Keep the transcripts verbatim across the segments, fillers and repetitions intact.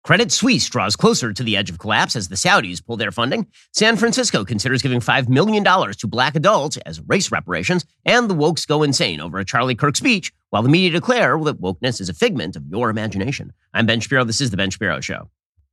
Credit Suisse draws closer to the edge of collapse as the Saudis pull their funding. San Francisco considers giving five million dollars to black adults as race reparations. And the wokes go insane over a Charlie Kirk speech, while the media declare that wokeness is a figment of your imagination. I'm Ben Shapiro. This is The Ben Shapiro Show.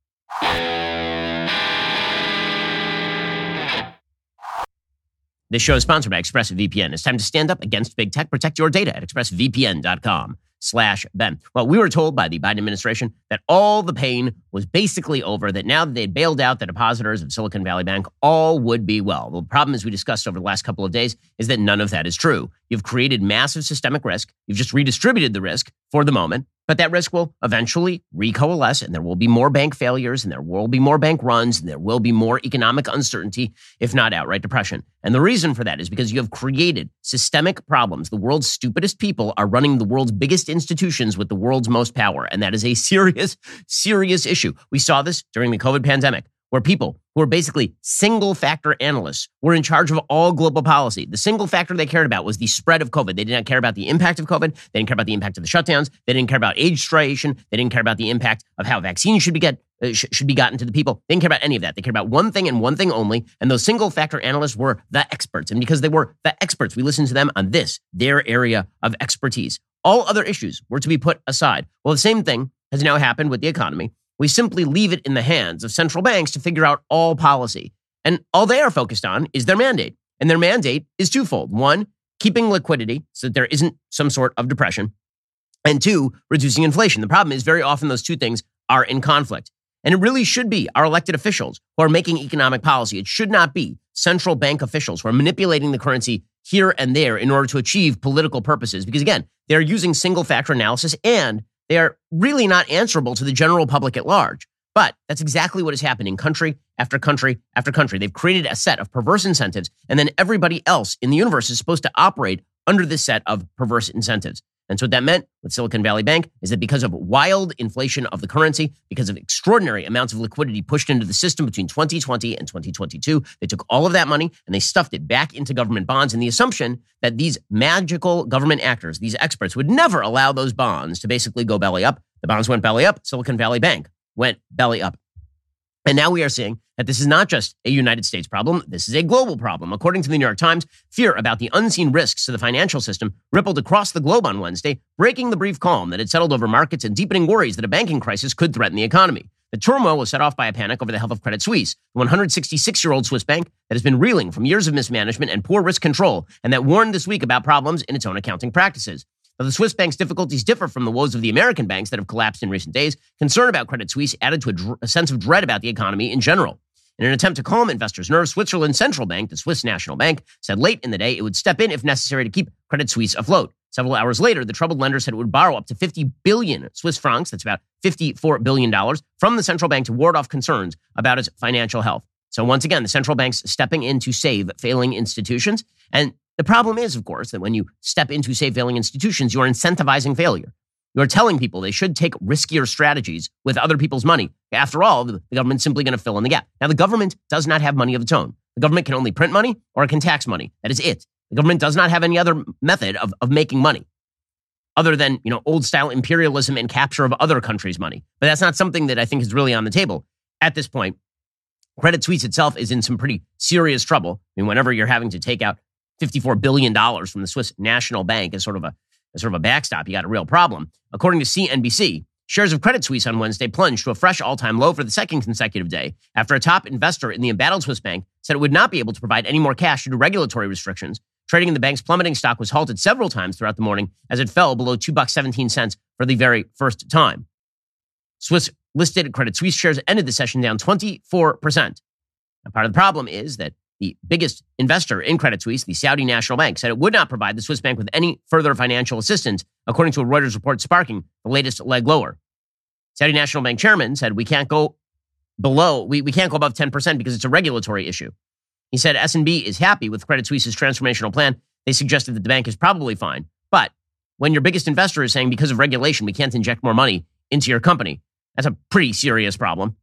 This show is sponsored by ExpressVPN. It's time to stand up against big tech. Protect your data at expressvpn.com slash Ben. Well, we were told by the Biden administration that all the pain was basically over, that now that they'd bailed out the depositors of Silicon Valley Bank, all would be well. The problem, as we discussed over the last couple of days, is that none of that is true. You've created massive systemic risk. You've just redistributed the risk for the moment. But that risk will eventually recoalesce, and there will be more bank failures, and there will be more bank runs, and there will be more economic uncertainty, if not outright depression. And the reason for that is because you have created systemic problems. The world's stupidest people are running the world's biggest institutions with the world's most power, and that is a serious, serious issue. We saw this during the COVID pandemic, where people who are basically single-factor analysts were in charge of all global policy. The single factor they cared about was the spread of COVID. They did not care about the impact of COVID. They didn't care about the impact of the shutdowns. They didn't care about age striation. They didn't care about the impact of how vaccines should be get uh, sh- should be gotten to the people. They didn't care about any of that. They cared about one thing and one thing only, and those single-factor analysts were the experts. And because they were the experts, we listened to them on this, their area of expertise. All other issues were to be put aside. Well, the same thing has now happened with the economy. We simply leave it in the hands of central banks to figure out all policy. And all they are focused on is their mandate. And their mandate is twofold. One, keeping liquidity so that there isn't some sort of depression. And two, reducing inflation. The problem is very often those two things are in conflict. And it really should be our elected officials who are making economic policy. It should not be central bank officials who are manipulating the currency here and there in order to achieve political purposes. Because again, they're using single factor analysis and they are really not answerable to the general public at large. But that's exactly what is happening country after country after country. They've created a set of perverse incentives, and then everybody else in the universe is supposed to operate under this set of perverse incentives. And so what that meant with Silicon Valley Bank is that because of wild inflation of the currency, because of extraordinary amounts of liquidity pushed into the system between twenty twenty and twenty twenty-two, they took all of that money and they stuffed it back into government bonds in the assumption that these magical government actors, these experts, would never allow those bonds to basically go belly up. The bonds went belly up. Silicon Valley Bank went belly up. And now we are seeing that this is not just a United States problem. This is a global problem. According to the New York Times, fear about the unseen risks to the financial system rippled across the globe on Wednesday, breaking the brief calm that had settled over markets and deepening worries that a banking crisis could threaten the economy. The turmoil was set off by a panic over the health of Credit Suisse, the one hundred sixty-six-year-old Swiss bank that has been reeling from years of mismanagement and poor risk control, and that warned this week about problems in its own accounting practices. Now, the Swiss bank's difficulties differ from the woes of the American banks that have collapsed in recent days. Concern about Credit Suisse added to a, dr- a sense of dread about the economy in general. In an attempt to calm investors' nerves, Switzerland's central bank, the Swiss National Bank, said late in the day it would step in if necessary to keep Credit Suisse afloat. Several hours later, the troubled lender said it would borrow up to fifty billion Swiss francs, that's about fifty-four billion dollars, from the central bank to ward off concerns about its financial health. So once again, the central bank's stepping in to save failing institutions. And the problem is, of course, that when you step into save failing institutions, you are incentivizing failure. You are telling people they should take riskier strategies with other people's money. After all, the government's simply going to fill in the gap. Now, the government does not have money of its own. The government can only print money or it can tax money. That is it. The government does not have any other method of, of making money other than, you know, old-style imperialism and capture of other countries' money. But that's not something that I think is really on the table at this point. Credit Suisse itself is in some pretty serious trouble. I mean, whenever you're having to take out fifty-four billion dollars from the Swiss National Bank as sort of a as sort of a backstop, you got a real problem. According to C N B C, shares of Credit Suisse on Wednesday plunged to a fresh all-time low for the second consecutive day after a top investor in the embattled Swiss bank said it would not be able to provide any more cash due to regulatory restrictions. Trading in the bank's plummeting stock was halted several times throughout the morning as it fell below two dollars and seventeen cents for the very first time. Swiss listed Credit Suisse shares ended the session down twenty-four percent. Now, part of the problem is that the biggest investor in Credit Suisse, the Saudi National Bank, said it would not provide the Swiss bank with any further financial assistance, according to a Reuters report sparking the latest leg lower. Saudi National Bank chairman said, we can't go below, we, we can't go above ten percent because it's a regulatory issue. He said S N B is happy with Credit Suisse's transformational plan. They suggested that the bank is probably fine. But when your biggest investor is saying because of regulation, we can't inject more money into your company, that's a pretty serious problem.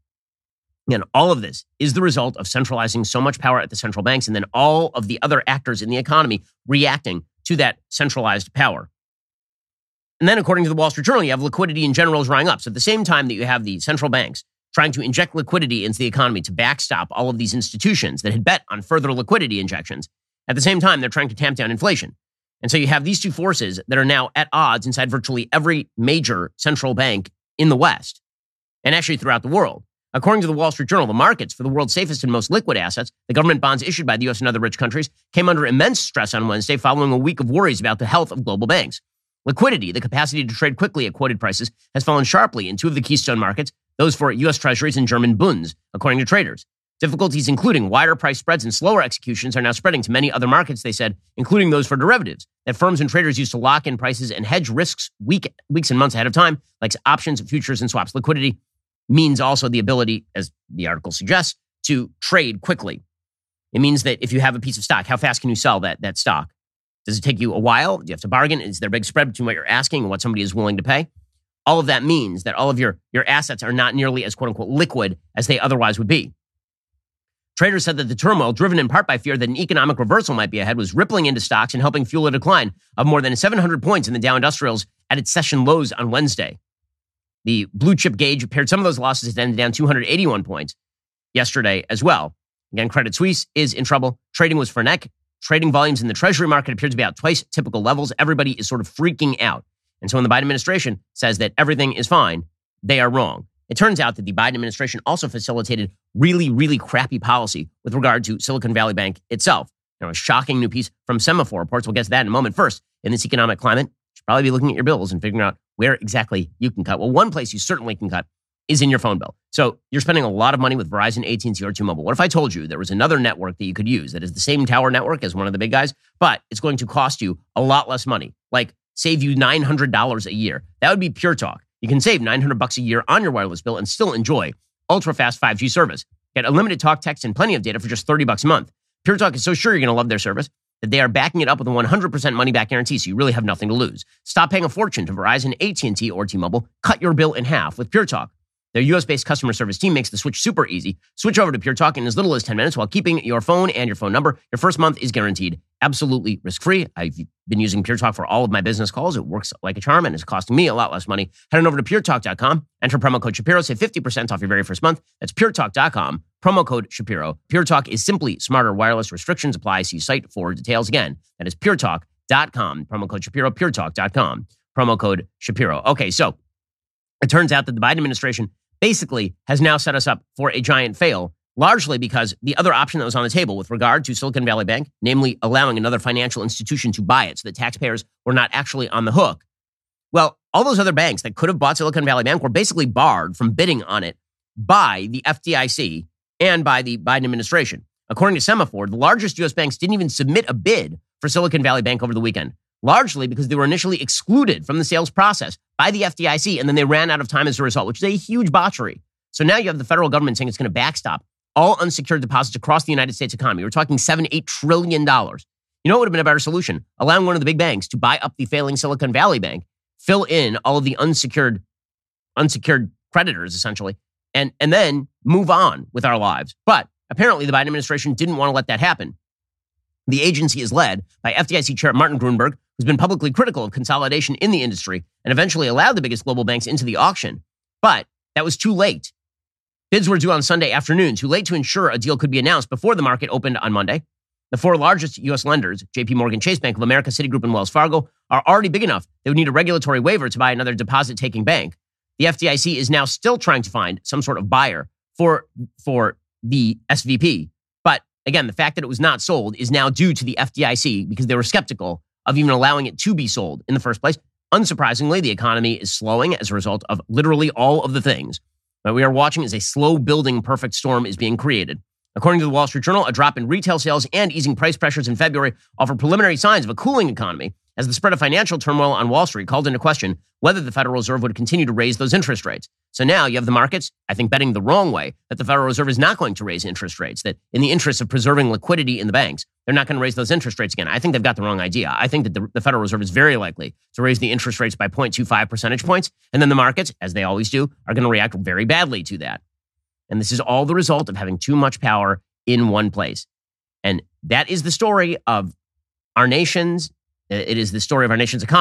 And all of this is the result of centralizing so much power at the central banks and then all of the other actors in the economy reacting to that centralized power. And then according to the Wall Street Journal, you have liquidity in general is drying up. So at the same time that you have the central banks trying to inject liquidity into the economy to backstop all of these institutions that had bet on further liquidity injections, at the same time, they're trying to tamp down inflation. And so you have these two forces that are now at odds inside virtually every major central bank in the West and actually throughout the world. According to the Wall Street Journal, the markets for the world's safest and most liquid assets, the government bonds issued by the U S and other rich countries, came under immense stress on Wednesday following a week of worries about the health of global banks. Liquidity, the capacity to trade quickly at quoted prices, has fallen sharply in two of the keystone markets, those for U S Treasuries and German Bunds, according to traders. Difficulties including wider price spreads and slower executions are now spreading to many other markets, they said, including those for derivatives that firms and traders use to lock in prices and hedge risks week, weeks and months ahead of time, like options, futures, and swaps. Liquidity means also the ability, as the article suggests, to trade quickly. It means that if you have a piece of stock, how fast can you sell that, that stock? Does it take you a while? Do you have to bargain? Is there a big spread between what you're asking and what somebody is willing to pay? All of that means that all of your, your assets are not nearly as quote-unquote liquid as they otherwise would be. Traders said that the turmoil, driven in part by fear that an economic reversal might be ahead, was rippling into stocks and helping fuel a decline of more than seven hundred points in the Dow Industrials at its session lows on Wednesday. The blue chip gauge paired some of those losses it ended down two hundred eighty-one points yesterday as well. Again, Credit Suisse is in trouble. Trading was frenetic. Trading volumes in the Treasury market appear to be at twice typical levels. Everybody is sort of freaking out. And so when the Biden administration says that everything is fine, they are wrong. It turns out that the Biden administration also facilitated really, really crappy policy with regard to Silicon Valley Bank itself. Now, a shocking new piece from Semafor Reports. We'll get to that in a moment. First, in this economic climate, you should probably be looking at your bills and figuring out where exactly you can cut. Well, one place you certainly can cut is in your phone bill. So you're spending a lot of money with Verizon, A T and T, or T-Mobile. What if I told you there was another network that you could use that is the same tower network as one of the big guys, but it's going to cost you a lot less money, like save you nine hundred dollars a year? That would be Pure Talk. You can save nine hundred bucks a year on your wireless bill and still enjoy ultra-fast five G service. Get unlimited talk, text, and plenty of data for just thirty bucks a month. Pure Talk is so sure you're going to love their service that they are backing it up with a one hundred percent money-back guarantee, so you really have nothing to lose. Stop paying a fortune to Verizon, A T and T, or T-Mobile. Cut your bill in half with Pure Talk. Their U S-based customer service team makes the switch super easy. Switch over to Pure Talk in as little as ten minutes while keeping your phone and your phone number. Your first month is guaranteed absolutely risk-free. I've been using Pure Talk for all of my business calls. It works like a charm and it's costing me a lot less money. Head on over to pure talk dot com. Enter promo code Shapiro. Save fifty percent off your very first month. That's pure talk dot com. Promo code Shapiro. Pure Talk is simply smarter wireless. Restrictions apply. See site for details. Again, that is pure talk dot com. Promo code Shapiro. pure talk dot com. Promo code Shapiro. Okay, so it turns out that the Biden administration basically has now set us up for a giant fail, largely because the other option that was on the table with regard to Silicon Valley Bank, namely allowing another financial institution to buy it so that taxpayers were not actually on the hook. Well, all those other banks that could have bought Silicon Valley Bank were basically barred from bidding on it by the F D I C and by the Biden administration. According to Semafor, the largest U S banks didn't even submit a bid for Silicon Valley Bank over the weekend, largely because they were initially excluded from the sales process by the F D I C, and then they ran out of time as a result, which is a huge botchery. So now you have the federal government saying it's going to backstop all unsecured deposits across the United States economy. We're talking seven, eight trillion dollars. You know what would have been a better solution? Allowing one of the big banks to buy up the failing Silicon Valley Bank, fill in all of the unsecured, unsecured creditors, essentially, and, and then move on with our lives. But apparently the Biden administration didn't want to let that happen. The agency is led by F D I C Chair Martin Gruenberg, who's been publicly critical of consolidation in the industry and eventually allowed the biggest global banks into the auction. But that was too late. Bids were due on Sunday afternoon, too late to ensure a deal could be announced before the market opened on Monday. The four largest U S lenders, J P Morgan Chase, Bank of America, Citigroup, and Wells Fargo, are already big enough they would need a regulatory waiver to buy another deposit-taking bank. The F D I C is now still trying to find some sort of buyer for, for the S V P. But again, the fact that it was not sold is now due to the F D I C because they were skeptical of even allowing it to be sold in the first place. Unsurprisingly, the economy is slowing as a result of literally all of the things that we are watching as a slow-building perfect storm is being created. According to the Wall Street Journal, a drop in retail sales and easing price pressures in February offer preliminary signs of a cooling economy as the spread of financial turmoil on Wall Street called into question whether the Federal Reserve would continue to raise those interest rates. So now you have the markets, I think, betting the wrong way that the Federal Reserve is not going to raise interest rates, that in the interest of preserving liquidity in the banks, they're not going to raise those interest rates again. I think they've got the wrong idea. I think that the, the Federal Reserve is very likely to raise the interest rates by zero point two five percentage points, and then the markets, as they always do, are going to react very badly to that. And this is all the result of having too much power in one place. And that is the story of our nation's, it is the story of our nation's economy.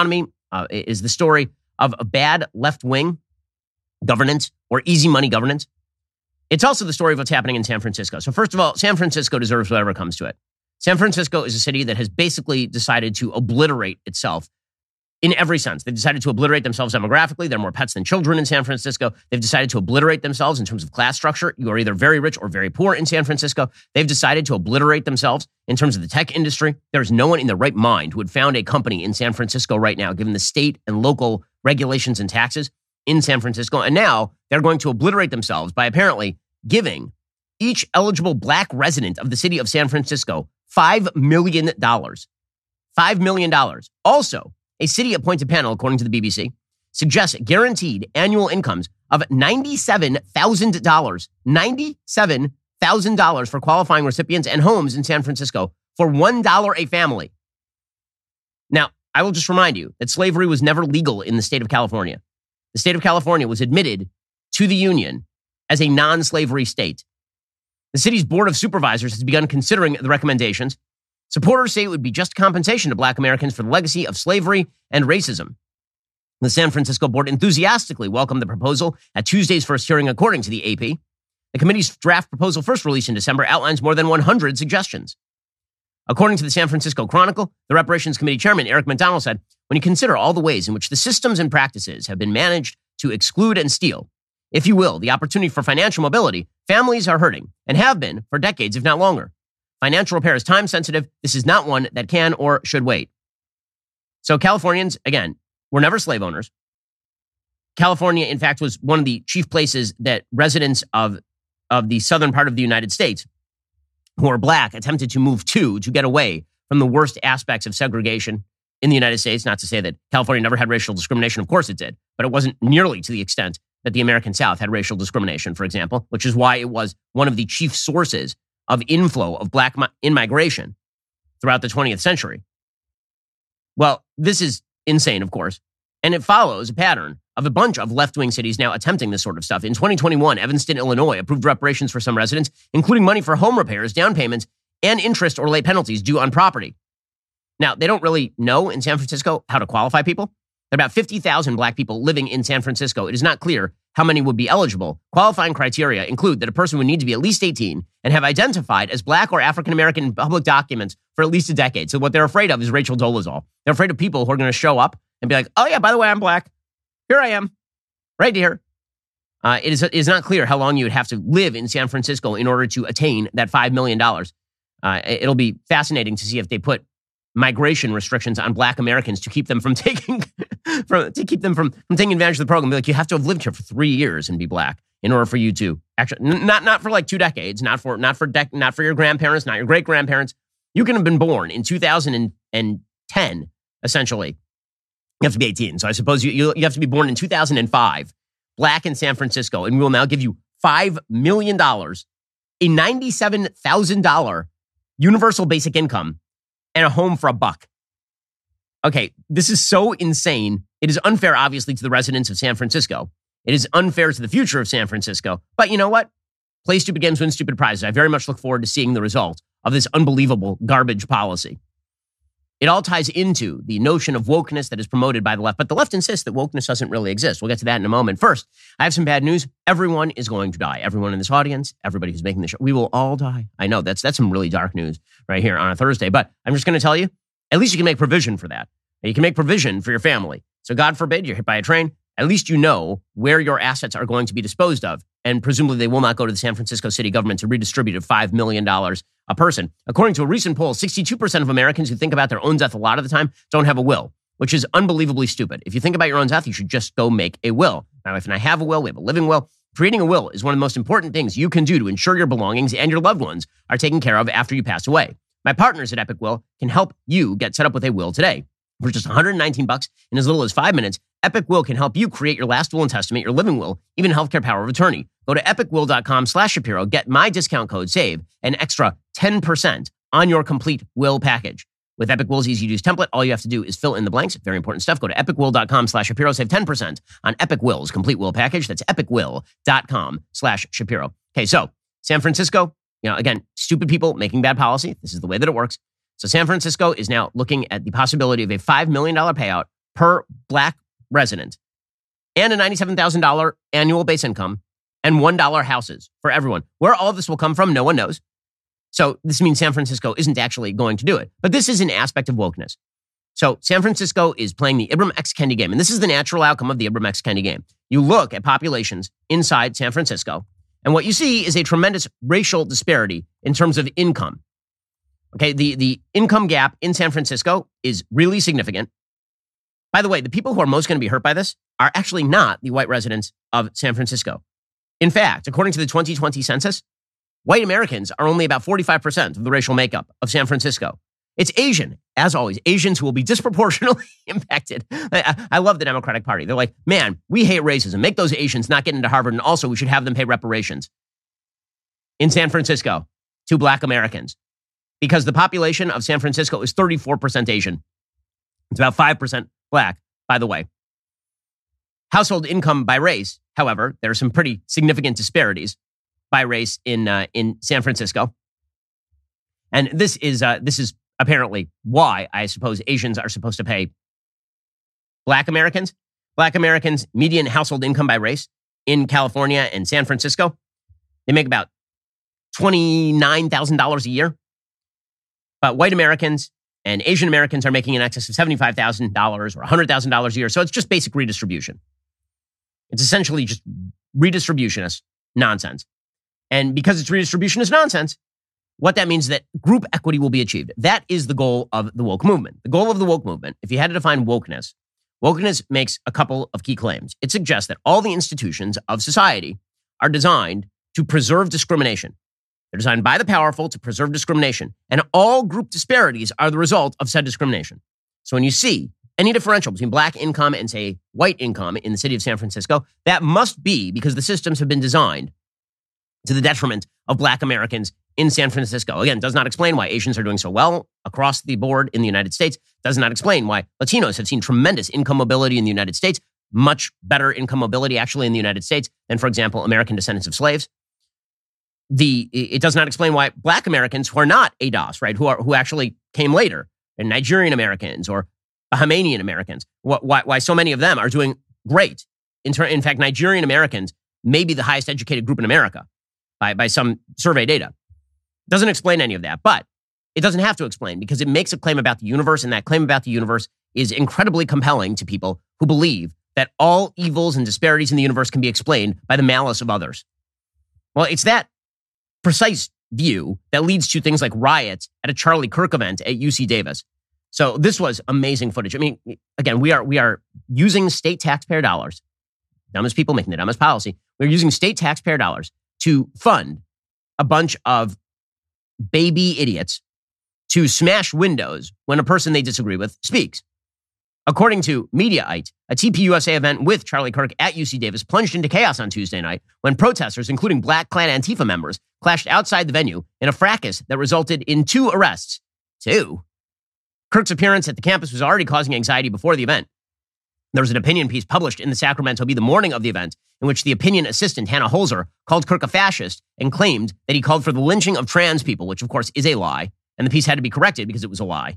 uh, is the story of a bad left-wing governance or easy money governance. It's also the story of what's happening in San Francisco. So first of all, San Francisco deserves whatever comes to it. San Francisco is a city that has basically decided to obliterate itself in every sense. They've decided to obliterate themselves demographically. There are more pets than children in San Francisco. They've decided to obliterate themselves in terms of class structure. You are either very rich or very poor in San Francisco. They've decided to obliterate themselves in terms of the tech industry. There's no one in their right mind who would found a company in San Francisco right now, given the state and local regulations and taxes in San Francisco. And now they're going to obliterate themselves by apparently giving each eligible black resident of the city of San Francisco five million dollars. five million dollars. Also, a city-appointed panel, according to the B B C, suggests guaranteed annual incomes of ninety-seven thousand dollars. ninety-seven thousand dollars for qualifying recipients and homes in San Francisco for one dollar a family. Now, I will just remind you that slavery was never legal in the state of California. The state of California was admitted to the Union as a non-slavery state. The city's Board of Supervisors has begun considering the recommendations. Supporters say it would be just compensation to black Americans for the legacy of slavery and racism. The San Francisco board enthusiastically welcomed the proposal at Tuesday's first hearing, according to the A P. The committee's draft proposal, first released in December, outlines more than one hundred suggestions. According to the San Francisco Chronicle, the Reparations Committee chairman, Eric McDonald, said, when you consider all the ways in which the systems and practices have been managed to exclude and steal, if you will, the opportunity for financial mobility, families are hurting and have been for decades, if not longer. Financial repair is time-sensitive. This is not one that can or should wait. So Californians, again, were never slave owners. California, in fact, was one of the chief places that residents of, of the southern part of the United States who are black attempted to move to, to get away from the worst aspects of segregation in the United States. Not to say that California never had racial discrimination. Of course it did. But it wasn't nearly to the extent that the American South had racial discrimination, for example, which is why it was one of the chief sources of inflow of black in-migration throughout the twentieth century. Well, this is insane, of course, and it follows a pattern of a bunch of left-wing cities now attempting this sort of stuff. In twenty twenty-one, Evanston, Illinois approved reparations for some residents, including money for home repairs, down payments, and interest or late penalties due on property. Now, they don't really know in San Francisco how to qualify people. There are about fifty thousand black people living in San Francisco. It is not clear how many would be eligible. Qualifying criteria include that a person would need to be at least eighteen and have identified as black or African-American in public documents for at least a decade. So what they're afraid of is Rachel Dolezal. They're afraid of people who are going to show up and be like, oh yeah, by the way, I'm black. Here I am, right here. Uh, it, is, it is not clear how long you would have to live in San Francisco in order to attain that five million dollars. Uh, it'll be fascinating to see if they put migration restrictions on black Americans to keep them from taking from to keep them from, from taking advantage of the program. Be like, you have to have lived here for three years and be black in order for you to actually n- not not for like two decades, not for not for dec- not for your grandparents, not your great grandparents. You can have been born in two thousand ten, essentially. You have to be eighteen. So I suppose you you, you have to be born in two thousand five, black in San Francisco, and we will now give you five million dollars, a ninety-seven thousand dollars universal basic income, and a home for a buck. Okay, this is so insane. It is unfair, obviously, to the residents of San Francisco. It is unfair to the future of San Francisco. But you know what? Play stupid games, win stupid prizes. I very much look forward to seeing the result of this unbelievable garbage policy. It all ties into the notion of wokeness that is promoted by the left. But the left insists that wokeness doesn't really exist. We'll get to that in a moment. First, I have some bad news. Everyone is going to die. Everyone in this audience, everybody who's making the show, we will all die. I know that's that's some really dark news right here on a Thursday. But I'm just going to tell you, at least you can make provision for that. You can make provision for your family. So God forbid you're hit by a train. At least you know where your assets are going to be disposed of. And presumably they will not go to the San Francisco city government to redistribute five million dollars a person. According to a recent poll, sixty-two percent of Americans who think about their own death a lot of the time don't have a will, which is unbelievably stupid. If you think about your own death, you should just go make a will. My wife and I have a will. We have a living will. Creating a will is one of the most important ththings you can do to ensure your belongings and your loved ones are taken care of after you pass away. My partners at Epic Will can help you get set up with a will today. For just one hundred nineteen bucks in as little as five minutes, Epic Will can help you create your last will and testament, your living will, even healthcare power of attorney. Go to epicwill.com slash Shapiro. Get my discount code SAVE, an extra ten percent on your complete will package. With Epic Will's easy-to-use template, all you have to do is fill in the blanks. Very important stuff. Go to epicwill.com slash Shapiro. Save ten percent on Epic Will's complete will package. That's epicwill.com slash Shapiro. Okay, so San Francisco, you know, again, stupid people making bad policy. This is the way that it works. So San Francisco is now looking at the possibility of a five million dollars payout per black resident and a ninety-seven thousand dollars annual base income and one dollar houses for everyone. Where all of this will come from, no one knows. So this means San Francisco isn't actually going to do it. But this is an aspect of wokeness. So San Francisco is playing the Ibram X. Kendi game, and this is the natural outcome of the Ibram X. Kendi game. You look at populations inside San Francisco, and what you see is a tremendous racial disparity in terms of income. Okay, the, the income gap in San Francisco is really significant. By the way, the people who are most going to be hurt by this are actually not the white residents of San Francisco. In fact, according to the twenty twenty census, white Americans are only about forty-five percent of the racial makeup of San Francisco. It's Asian, as always. Asians who will be disproportionately impacted. I, I love the Democratic Party. They're like, man, we hate racism. Make those Asians not get into Harvard, and also we should have them pay reparations. In San Francisco, to black Americans. Because the population of San Francisco is thirty-four percent Asian. It's about five percent black, by the way. Household income by race, however, there are some pretty significant disparities by race in uh, in San Francisco. And this is uh, this is apparently why I suppose Asians are supposed to pay black Americans. Black Americans' median household income by race in California and San Francisco, they make about twenty-nine thousand dollars a year. But white Americans and Asian Americans are making in excess of seventy-five thousand dollars or one hundred thousand dollars a year. So it's just basic redistribution. It's essentially just redistributionist nonsense. And because it's redistributionist nonsense, what that means is that group equity will be achieved. That is the goal of the woke movement. The goal of the woke movement, if you had to define wokeness, wokeness makes a couple of key claims. It suggests that all the institutions of society are designed to preserve discrimination. They're designed by the powerful to preserve discrimination. And all group disparities are the result of said discrimination. So when you see any differential between black income and, say, white income in the city of San Francisco, that must be because the systems have been designed to the detriment of black Americans in San Francisco. Again, does not explain why Asians are doing so well across the board in the United States. Does not explain why Latinos have seen tremendous income mobility in the United States, much better income mobility actually in the United States than, for example, American descendants of slaves. The it does not explain why black Americans who are not A D O S, right, who are who actually came later, and Nigerian Americans or Bahamian Americans, why, why so many of them are doing great. In, ter- in fact, Nigerian Americans may be the highest educated group in America by, by some survey data. Doesn't explain any of that, but it doesn't have to explain because it makes a claim about the universe, and that claim about the universe is incredibly compelling to people who believe that all evils and disparities in the universe can be explained by the malice of others. Well, it's that precise view that leads to things like riots at a Charlie Kirk event at U C Davis. So this was amazing footage. I mean, again, we are we are using state taxpayer dollars, dumbest people making the dumbest policy. We're using state taxpayer dollars to fund a bunch of baby idiots to smash windows when a person they disagree with speaks. According to Mediaite, a T P U S A event with Charlie Kirk at U C Davis plunged into chaos on Tuesday night when protesters, including Black Klan Antifa members, clashed outside the venue in a fracas that resulted in two arrests. Two? Kirk's appearance at the campus was already causing anxiety before the event. There was an opinion piece published in the Sacramento Bee the morning of the event in which the opinion assistant, Hannah Holzer, called Kirk a fascist and claimed that he called for the lynching of trans people, which of course is a lie, and the piece had to be corrected because it was a lie.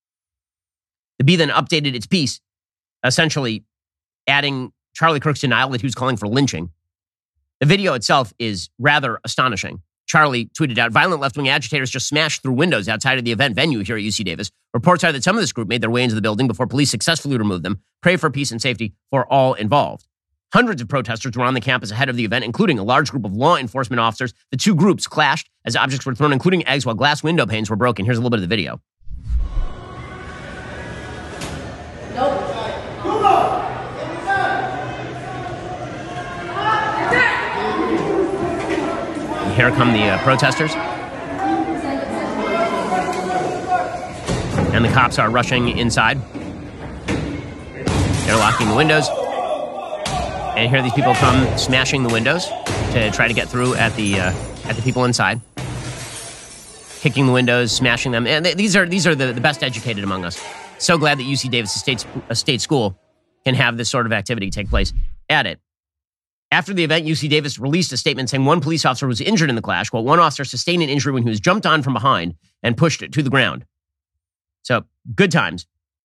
The Bee then updated its piece, essentially adding Charlie Kirk's denial that he was calling for lynching. The video itself is rather astonishing. Charlie tweeted out, violent left-wing agitators just smashed through windows outside of the event venue here at U C Davis. Reports are that some of this group made their way into the building before police successfully removed them. Pray for peace and safety for all involved. Hundreds of protesters were on the campus ahead of the event, including a large group of law enforcement officers. The two groups clashed as objects were thrown, including eggs, while glass window panes were broken. Here's a little bit of the video. Nope. Here come the uh, protesters. And the cops are rushing inside. They're locking the windows. And here these people come smashing the windows to try to get through at the uh, at the people inside. Kicking the windows, smashing them. And th- these are these are the, the best educated among us. So glad that U C Davis, a state, a state school, can have this sort of activity take place at it. After the event, U C Davis released a statement saying one police officer was injured in the clash, while one officer sustained an injury when he was jumped on from behind and pushed to the ground. So, good times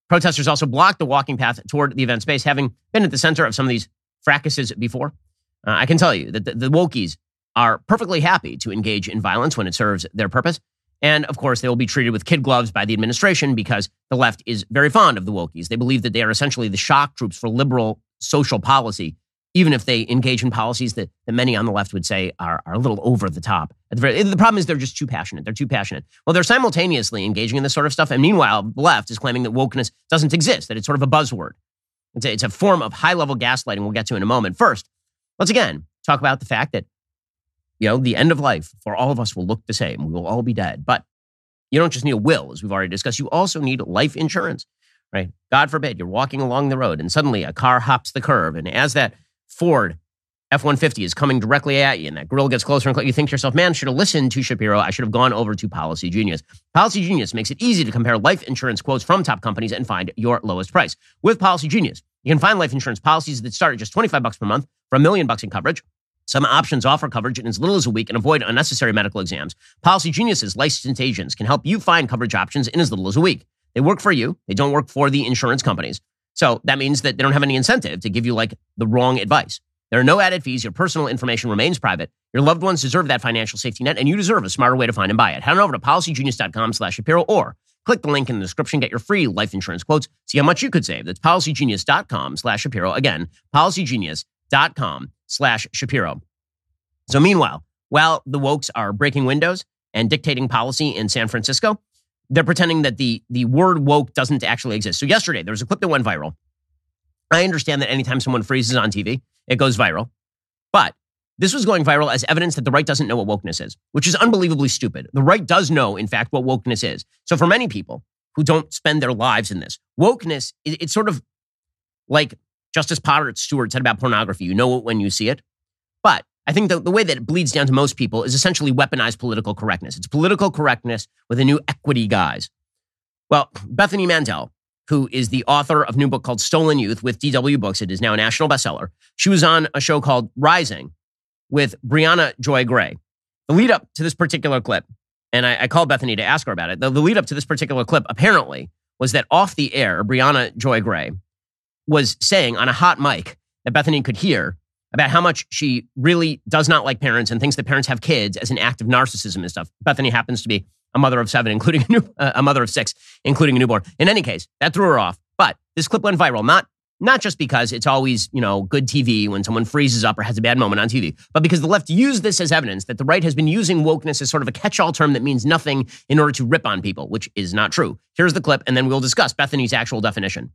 Protesters also blocked the walking path toward the event space, having been at the center of some of these fracases before. Uh, I can tell you that the, the wokies are perfectly happy to engage in violence when it serves their purpose. And of course, they will be treated with kid gloves by the administration because the left is very fond of the wokies. They believe that they are essentially the shock troops for liberal social policy, even if they engage in policies that, that many on the left would say are, are a little over the top. At the, very, the problem is they're just too passionate. They're too passionate. Well, they're simultaneously engaging in this sort of stuff. And meanwhile, the left is claiming that wokeness doesn't exist, that it's sort of a buzzword. It's a, it's a form of high-level gaslighting we'll get to in a moment. First, let's again talk about the fact that, you know, the end of life for all of us will look the same. We will all be dead. But you don't just need a will, as we've already discussed. You also need life insurance, right? God forbid you're walking along the road and suddenly a car hops the curb. And as that Ford F one fifty is coming directly at you and that grill gets closer and closer, you think to yourself, man, I should have listened to Shapiro. I should have gone over to Policy Genius. Policy Genius makes it easy to compare life insurance quotes from top companies and find your lowest price. With Policy Genius, you can find life insurance policies that start at just twenty-five bucks per month for a million bucks in coverage. Some options offer coverage in as little as a week and avoid unnecessary medical exams. Policy Genius's licensed agents can help you find coverage options in as little as a week. They work for you. They don't work for the insurance companies. So that means that they don't have any incentive to give you like the wrong advice. There are no added fees. Your personal information remains private. Your loved ones deserve that financial safety net, and you deserve a smarter way to find and buy it. Head on over to policygenius.com slash Shapiro or click the link in the description. Get your free life insurance quotes. See how much you could save. That's policygenius.com slash Shapiro. Again, policygenius.com slash Shapiro. So meanwhile, while the wokes are breaking windows and dictating policy in San Francisco, they're pretending that the, the word woke doesn't actually exist. So yesterday, there was a clip that went viral. I understand that anytime someone freezes on T V, it goes viral. But this was going viral as evidence that the right doesn't know what wokeness is, which is unbelievably stupid. The right does know, in fact, what wokeness is. So for many people who don't spend their lives in this, wokeness, it's sort of like Justice Potter Stewart said about pornography. You know it when you see it. But I think the, the way that it bleeds down to most people is essentially weaponized political correctness. It's political correctness with a new equity guise. Well, Bethany Mandel, who is the author of a new book called Stolen Youth with D W Books. It is now a national bestseller. She was on a show called Rising with Brianna Joy Gray. The lead up to this particular clip, and I, I called Bethany to ask her about it, the, the lead up to this particular clip apparently was that off the air, Brianna Joy Gray was saying on a hot mic that Bethany could hear about how much she really does not like parents and thinks that parents have kids as an act of narcissism and stuff. Bethany happens to be a mother of seven, including a, new, uh, a mother of six, including a newborn. In any case, that threw her off. But this clip went viral, not, not just because it's always, you know, good T V when someone freezes up or has a bad moment on T V, but because the left used this as evidence that the right has been using wokeness as sort of a catch-all term that means nothing in order to rip on people, which is not true. Here's the clip, and then we'll discuss Bethany's actual definition.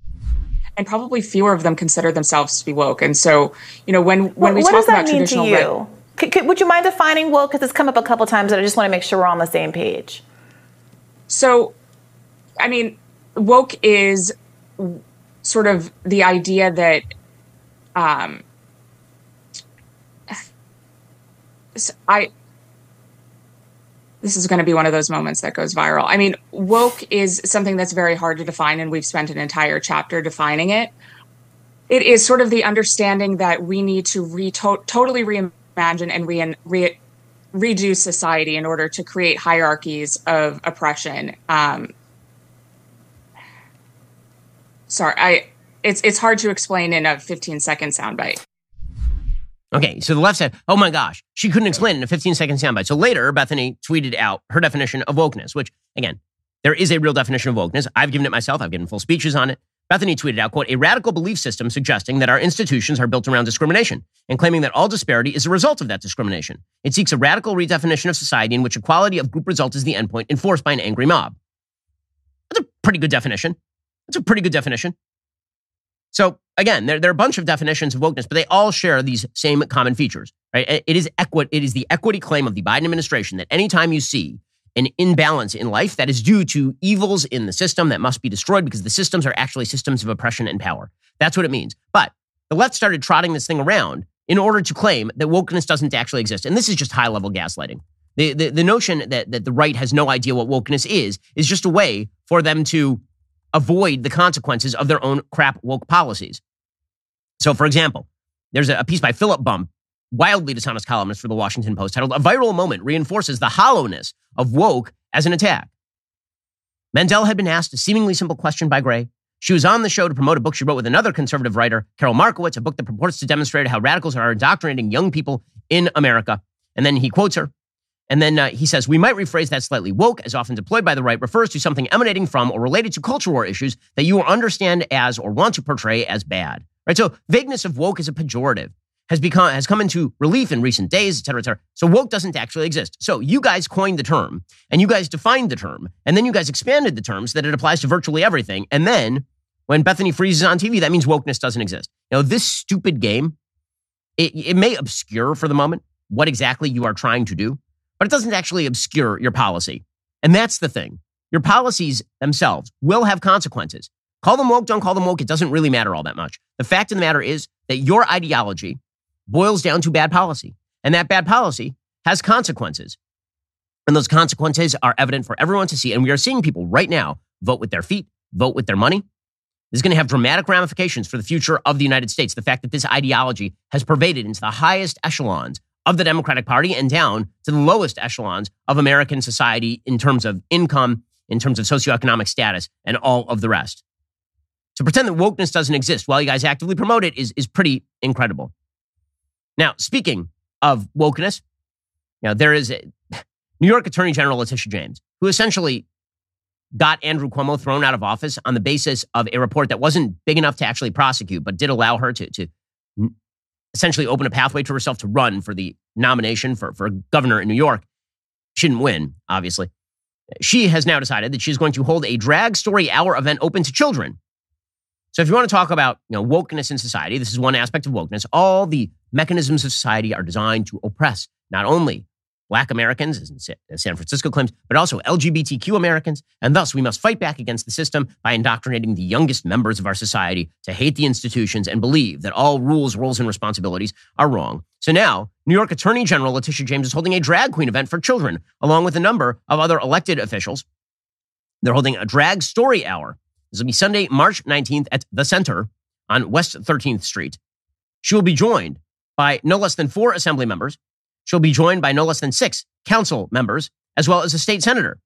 And probably fewer of them consider themselves to be woke. And so, you know, when, when what, we what talk about traditional... What does that mean to you? Right, could, could, would you mind defining woke? Because it's come up a couple times, and I just want to make sure we're on the same page. So, I mean, woke is sort of the idea that um, I... This is going to be one of those moments that goes viral. I mean, woke is something that's very hard to define, and we've spent an entire chapter defining it. It is sort of the understanding that we need to re- to- totally reimagine and re- re- redo society in order to create hierarchies of oppression. Um, sorry, I it's it's hard to explain in a fifteen second soundbite. Okay, so the left said, oh my gosh, she couldn't explain it in a fifteen second soundbite. So later, Bethany tweeted out her definition of wokeness, which, again, there is a real definition of wokeness. I've given it myself. I've given full speeches on it. Bethany tweeted out, quote, a radical belief system suggesting that our institutions are built around discrimination and claiming that all disparity is a result of that discrimination. It seeks a radical redefinition of society in which equality of group result is the endpoint enforced by an angry mob. That's a pretty good definition. That's a pretty good definition. So again, there, there are a bunch of definitions of wokeness, but they all share these same common features, right? It is equi- It is the equity claim of the Biden administration that anytime you see an imbalance in life, that is due to evils in the system that must be destroyed because the systems are actually systems of oppression and power. That's what it means. But the left started trotting this thing around in order to claim that wokeness doesn't actually exist. And this is just high-level gaslighting. The, the, the notion that, that the right has no idea what wokeness is is just a way for them to avoid the consequences of their own crap woke policies. So, for example, there's a, a piece by Philip Bump, wildly dishonest columnist for the Washington Post, titled "A Viral Moment Reinforces the Hollowness of Woke as an Attack." Mandel had been asked a seemingly simple question by Gray. She was on the show to promote a book she wrote with another conservative writer, Carol Markowitz, a book that purports to demonstrate how radicals are indoctrinating young people in America. And then he quotes her. And then uh, he says, we might rephrase that slightly. Woke, as often deployed by the right, refers to something emanating from or related to culture war issues that you understand as or want to portray as bad. Right? So vagueness of woke is a pejorative, has become has come into relief in recent days, et cetera, et cetera. So woke doesn't actually exist. So you guys coined the term, and you guys defined the term, and then you guys expanded the term so that it applies to virtually everything. And then when Bethany Frieses on T V, that means wokeness doesn't exist. Now, this stupid game, it, it may obscure for the moment what exactly you are trying to do, but it doesn't actually obscure your policy. And that's the thing. Your policies themselves will have consequences. Call them woke, don't call them woke. It doesn't really matter all that much. The fact of the matter is that your ideology boils down to bad policy. And that bad policy has consequences. And those consequences are evident for everyone to see. And we are seeing people right now vote with their feet, vote with their money. This is going to have dramatic ramifications for the future of the United States. The fact that this ideology has pervaded into the highest echelons of the Democratic Party and down to the lowest echelons of American society in terms of income, in terms of socioeconomic status, and all of the rest. To pretend that wokeness doesn't exist while you guys actively promote it is, is pretty incredible. Now, speaking of wokeness, you know, there is a New York Attorney General Letitia James, who essentially got Andrew Cuomo thrown out of office on the basis of a report that wasn't big enough to actually prosecute, but did allow her to, to essentially open a pathway to herself to run for the nomination for, for governor in New York. She didn't win, obviously. She has now decided that she's going to hold a drag story hour event open to children. So if you want to talk about, you know, wokeness in society, this is one aspect of wokeness. All the mechanisms of society are designed to oppress not only Black Americans, as San Francisco claims, but also L G B T Q Americans. And thus, we must fight back against the system by indoctrinating the youngest members of our society to hate the institutions and believe that all rules, roles, and responsibilities are wrong. So now, New York Attorney General Letitia James is holding a drag queen event for children, along with a number of other elected officials. They're holding a drag story hour. This will be Sunday, March nineteenth at The Center on West thirteenth Street. She will be joined by no less than four assembly members. She'll be joined by no less than six council members, as well as a state senator.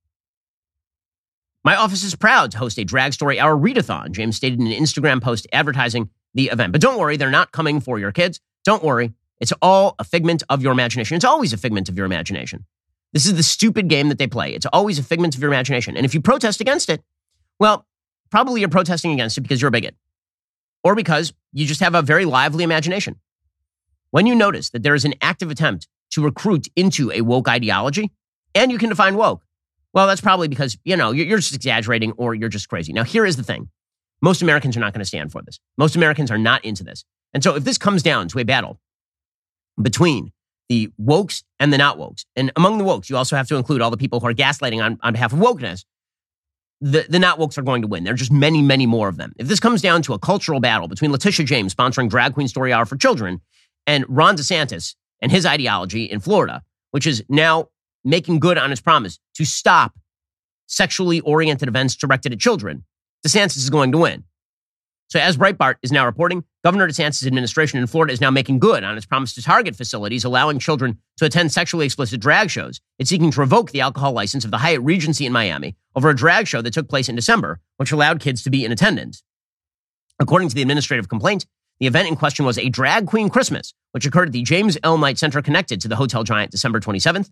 My office is proud to host a drag story hour readathon, James stated in an Instagram post advertising the event. But don't worry, they're not coming for your kids. Don't worry. It's all a figment of your imagination. It's always a figment of your imagination. This is the stupid game that they play. It's always a figment of your imagination. And if you protest against it, well, probably you're protesting against it because you're a bigot, or because you just have a very lively imagination. When you notice that there is an active attempt to recruit into a woke ideology, and you can define woke, well, that's probably because, you know, you're just exaggerating or you're just crazy. Now, here is the thing. Most Americans are not going to stand for this. Most Americans are not into this. And so if this comes down to a battle between the wokes and the not wokes, and among the wokes, you also have to include all the people who are gaslighting on, on behalf of wokeness, the, the not wokes are going to win. There are just many, many more of them. If this comes down to a cultural battle between Letitia James sponsoring Drag Queen Story Hour for children and Ron DeSantis and his ideology in Florida, which is now making good on its promise to stop sexually oriented events directed at children, DeSantis is going to win. So as Breitbart is now reporting, Governor DeSantis' administration in Florida is now making good on its promise to target facilities allowing children to attend sexually explicit drag shows. It's seeking to revoke the alcohol license of the Hyatt Regency in Miami over a drag show that took place in December, which allowed kids to be in attendance. According to the administrative complaint, the event in question was a Drag Queen Christmas, which occurred at the James L. Knight Center connected to the Hotel Giant December twenty-seventh.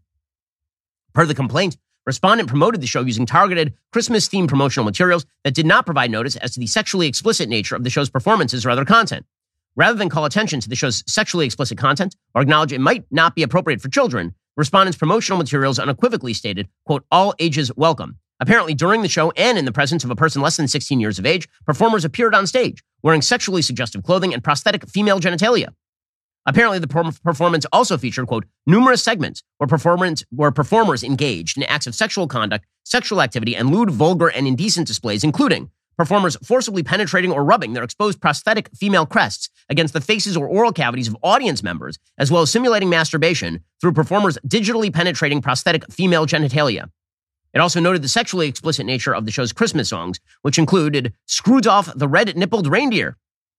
Per the complaint, respondent promoted the show using targeted Christmas-themed promotional materials that did not provide notice as to the sexually explicit nature of the show's performances or other content. Rather than call attention to the show's sexually explicit content or acknowledge it might not be appropriate for children, respondent's promotional materials unequivocally stated, quote, all ages welcome. Apparently, during the show and in the presence of a person less than sixteen years of age, performers appeared on stage wearing sexually suggestive clothing and prosthetic female genitalia. Apparently, the performance also featured, quote, numerous segments where, performance, where performers engaged in acts of sexual conduct, sexual activity, and lewd, vulgar, and indecent displays, including performers forcibly penetrating or rubbing their exposed prosthetic female crests against the faces or oral cavities of audience members, as well as simulating masturbation through performers digitally penetrating prosthetic female genitalia. It also noted the sexually explicit nature of the show's Christmas songs, which included Screwdolph the Red-Nippled Reindeer.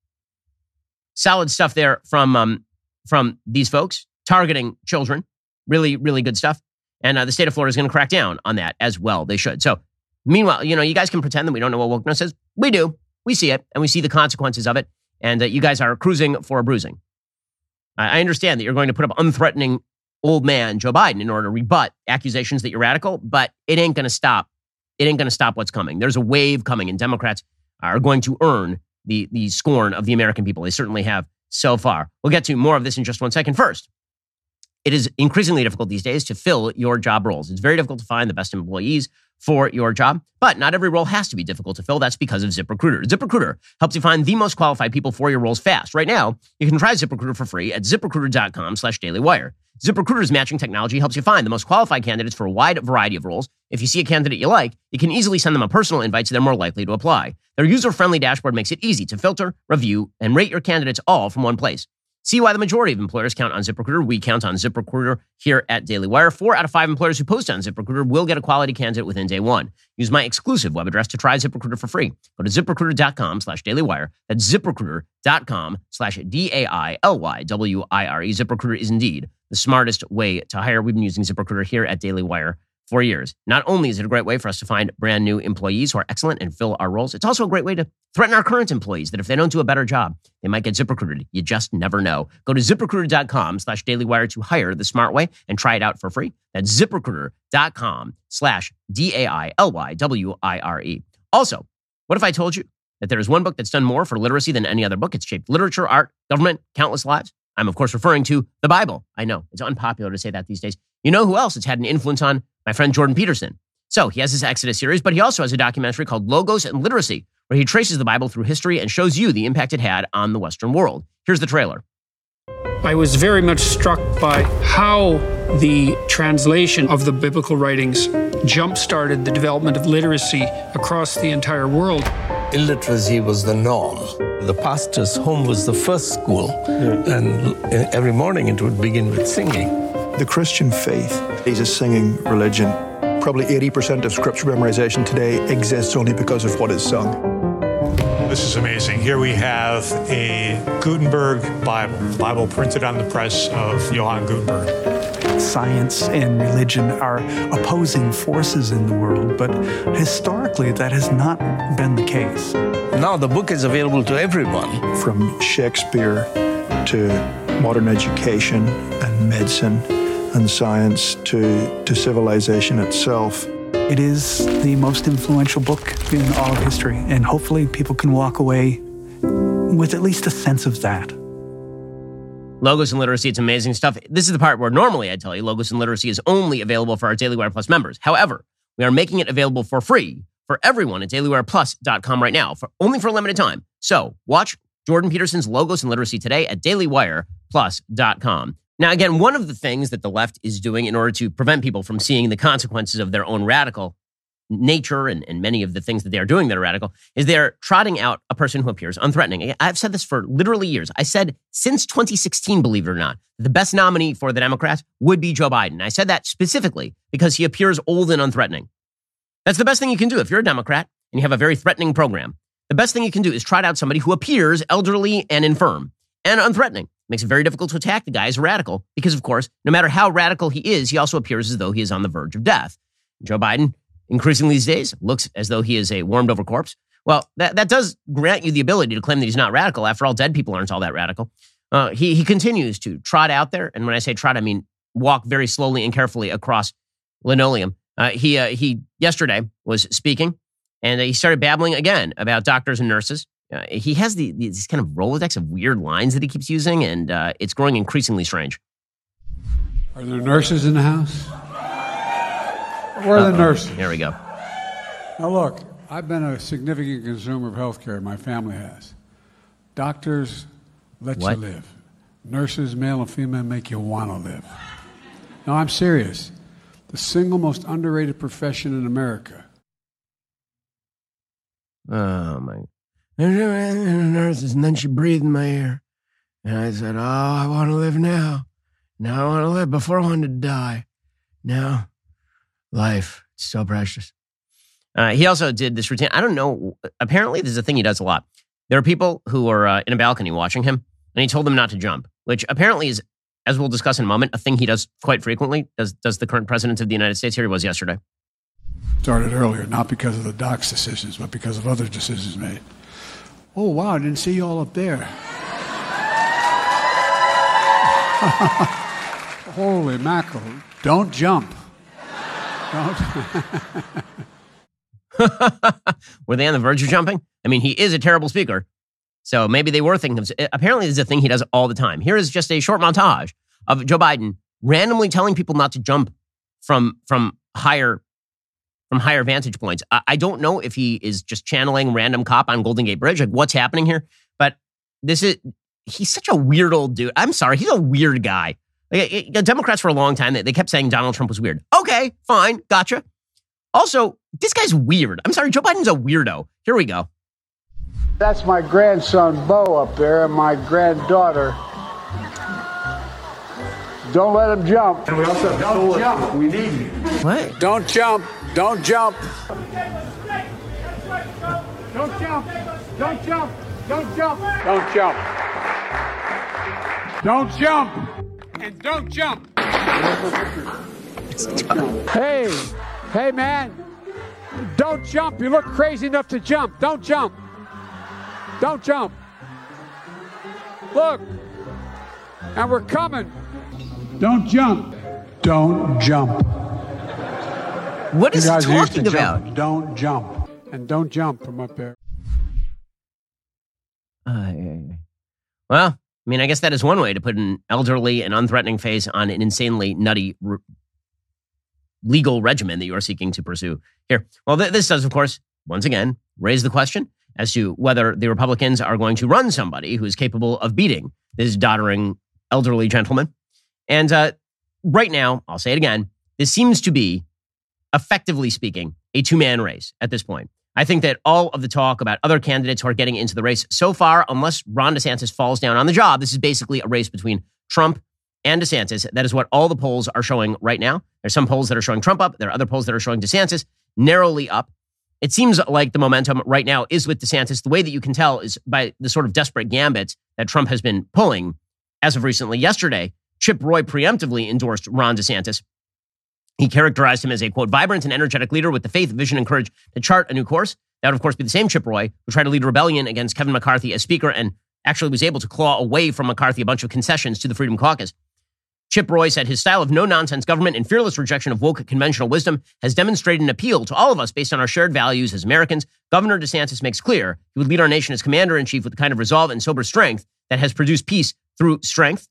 Solid stuff there from um, from these folks, targeting children. Really, really good stuff. And uh, the state of Florida is going to crack down on that as well. They should. So Meanwhile, you know, you guys can pretend that we don't know what wokeness is. We do. We see it, and we see the consequences of it, and uh, you guys are cruising for a bruising. I understand that you're going to put up unthreatening old man Joe Biden in order to rebut accusations that you're radical, but it ain't going to stop. It ain't going to stop what's coming. There's a wave coming, and Democrats are going to earn the, the scorn of the American people. They certainly have so far. We'll get to more of this in just one second. First, it is increasingly difficult these days to fill your job roles. It's very difficult to find the best employees for your job, but not every role has to be difficult to fill. That's because of ZipRecruiter. ZipRecruiter helps you find the most qualified people for your roles fast. Right now, you can try ZipRecruiter for free at ZipRecruiter.com slash dailywire. ZipRecruiter's matching technology helps you find the most qualified candidates for a wide variety of roles. If you see a candidate you like, you can easily send them a personal invite so they're more likely to apply. Their user-friendly dashboard makes it easy to filter, review, and rate your candidates all from one place. See why the majority of employers count on ZipRecruiter. We count on ZipRecruiter here at Daily Wire. Four out of five employers who post on ZipRecruiter will get a quality candidate within day one. Use my exclusive web address to try ZipRecruiter for free. Go to ZipRecruiter.com slash dailywire. That's ZipRecruiter.com slash D-A-I-L-Y-W-I-R-E. ZipRecruiter is indeed the smartest way to hire. We've been using ZipRecruiter here at Daily Wire for years. Not only is it a great way for us to find brand new employees who are excellent and fill our roles, it's also a great way to threaten our current employees that if they don't do a better job, they might get ZipRecruited. You just never know. Go to ZipRecruiter.com slash dailywire to hire the smart way and try it out for free. That's ZipRecruiter.com slash D-A-I-L-Y-W-I-R-E. Also, what if I told you that there is one book that's done more for literacy than any other book? It's shaped literature, art, government, countless lives. I'm, of course, referring to the Bible. I know, it's unpopular to say that these days. You know who else has had an influence on? My friend Jordan Peterson. So he has his Exodus series, but he also has a documentary called Logos and Literacy, where he traces the Bible through history and shows you the impact it had on the Western world. Here's the trailer. I was very much struck by how the translation of the biblical writings jump-started the development of literacy across the entire world. Illiteracy was the norm. The pastor's home was the first school, yeah. And every morning it would begin with singing. The Christian faith is a singing religion. Probably eighty percent of scripture memorization today exists only because of what is sung. This is amazing. Here we have a Gutenberg Bible, Bible printed on the press of Johann Gutenberg. Science and religion are opposing forces in the world, but historically that has not been the case. Now the book is available to everyone. From Shakespeare to modern education and medicine and science to, to civilization itself. It is the most influential book in all of history, and hopefully people can walk away with at least a sense of that. Logos and Literacy, it's amazing stuff. This is the part where normally I tell you Logos and Literacy is only available for our Daily Wire Plus members. However, we are making it available for free for everyone at daily wire plus dot com right now, for only for a limited time. So watch Jordan Peterson's Logos and Literacy today at daily wire plus dot com. Now, again, one of the things that the left is doing in order to prevent people from seeing the consequences of their own radical nature and, and many of the things that they are doing that are radical is they're trotting out a person who appears unthreatening. I've said this for literally years. I said since twenty sixteen, believe it or not, the best nominee for the Democrats would be Joe Biden. I said that specifically because he appears old and unthreatening. That's the best thing you can do if you're a Democrat and you have a very threatening program. The best thing you can do is trot out somebody who appears elderly and infirm and unthreatening. Makes it very difficult to attack the guy as radical because, of course, no matter how radical he is, he also appears as though he is on the verge of death. Joe Biden, increasingly these days, looks as though he is a warmed-over corpse. Well, that, that does grant you the ability to claim that he's not radical. After all, dead people aren't all that radical. Uh, he, he continues to trot out there, and when I say trot, I mean walk very slowly and carefully across linoleum. Uh, he, uh, he yesterday was speaking, and uh, he started babbling again about doctors and nurses. Uh, he has the, these kind of Rolodex of weird lines that he keeps using, and uh, it's growing increasingly strange. Are there nurses in the house? Where are Uh-oh. the nurses? Here we go. Now look, I've been a significant consumer of health care. My family has. Doctors let what? you live. Nurses, male and female, make you want to live. No, I'm serious. The single most underrated profession in America. Oh, my God. Nurses, and then she breathed in my ear. And I said, oh, I want to live now. Now I want to live. Before I wanted to die. Now, life, it's so precious. Uh, he also did this routine. I don't know. Apparently, this is a thing he does a lot. There are people who are uh, in a balcony watching him, and he told them not to jump, which apparently is, as we'll discuss in a moment, a thing he does quite frequently. Does, does the current president of the United States. Here he was yesterday. started earlier, not because of the doc's decisions, but because of other decisions made. Oh, wow, I didn't see you all up there. Holy mackerel. Don't jump. Don't. Were they on the verge of jumping? I mean, he is a terrible speaker. So maybe they were thinking of, apparently this is a thing he does all the time. Here is just a short montage of Joe Biden randomly telling people not to jump from, from higher, from higher vantage points. I, I don't know if he is just channeling random cop on Golden Gate Bridge, like what's happening here, but this is, he's such a weird old dude. I'm sorry. He's a weird guy. Like, it, it, Democrats for a long time, they, they kept saying Donald Trump was weird. Okay, fine. Gotcha. Also, this guy's weird. I'm sorry. Joe Biden's a weirdo. Here we go. That's my grandson, Bo, up there, and my granddaughter. Don't let him jump. And we also have Don't jump. We need you. What? Don't jump. Don't jump. Don't jump. Don't jump. Don't jump. Don't jump. Don't jump. And don't jump. Hey, hey, man. Don't jump. You look crazy enough to jump. Don't jump. Don't jump. Look. And we're coming. Don't jump. Don't jump. What is You he guys are used talking to about? jump. Don't jump. And don't jump from up there. Uh, well, I mean, I guess that is one way to put an elderly and unthreatening face on an insanely nutty r- legal regimen that you are seeking to pursue here. Well, th- this does, of course, once again, raise the question as to whether the Republicans are going to run somebody who is capable of beating this doddering elderly gentleman. And uh, right now, I'll say it again, this seems to be, effectively speaking, a two-man race at this point. I think that all of the talk about other candidates who are getting into the race so far, unless Ron DeSantis falls down on the job, this is basically a race between Trump and DeSantis. That is what all the polls are showing right now. There's some polls that are showing Trump up. There are other polls that are showing DeSantis narrowly up. It seems like the momentum right now is with DeSantis. The way that you can tell is by the sort of desperate gambits that Trump has been pulling as of recently. Yesterday, Chip Roy preemptively endorsed Ron DeSantis. He characterized him as a, quote, vibrant and energetic leader with the faith, vision, and courage to chart a new course. That would, of course, be the same Chip Roy who tried to lead rebellion against Kevin McCarthy as Speaker and actually was able to claw away from McCarthy a bunch of concessions to the Freedom Caucus. Chip Roy said his style of no-nonsense government and fearless rejection of woke conventional wisdom has demonstrated an appeal to all of us based on our shared values as Americans. Governor DeSantis makes clear he would lead our nation as commander-in-chief with the kind of resolve and sober strength that has produced peace through strength.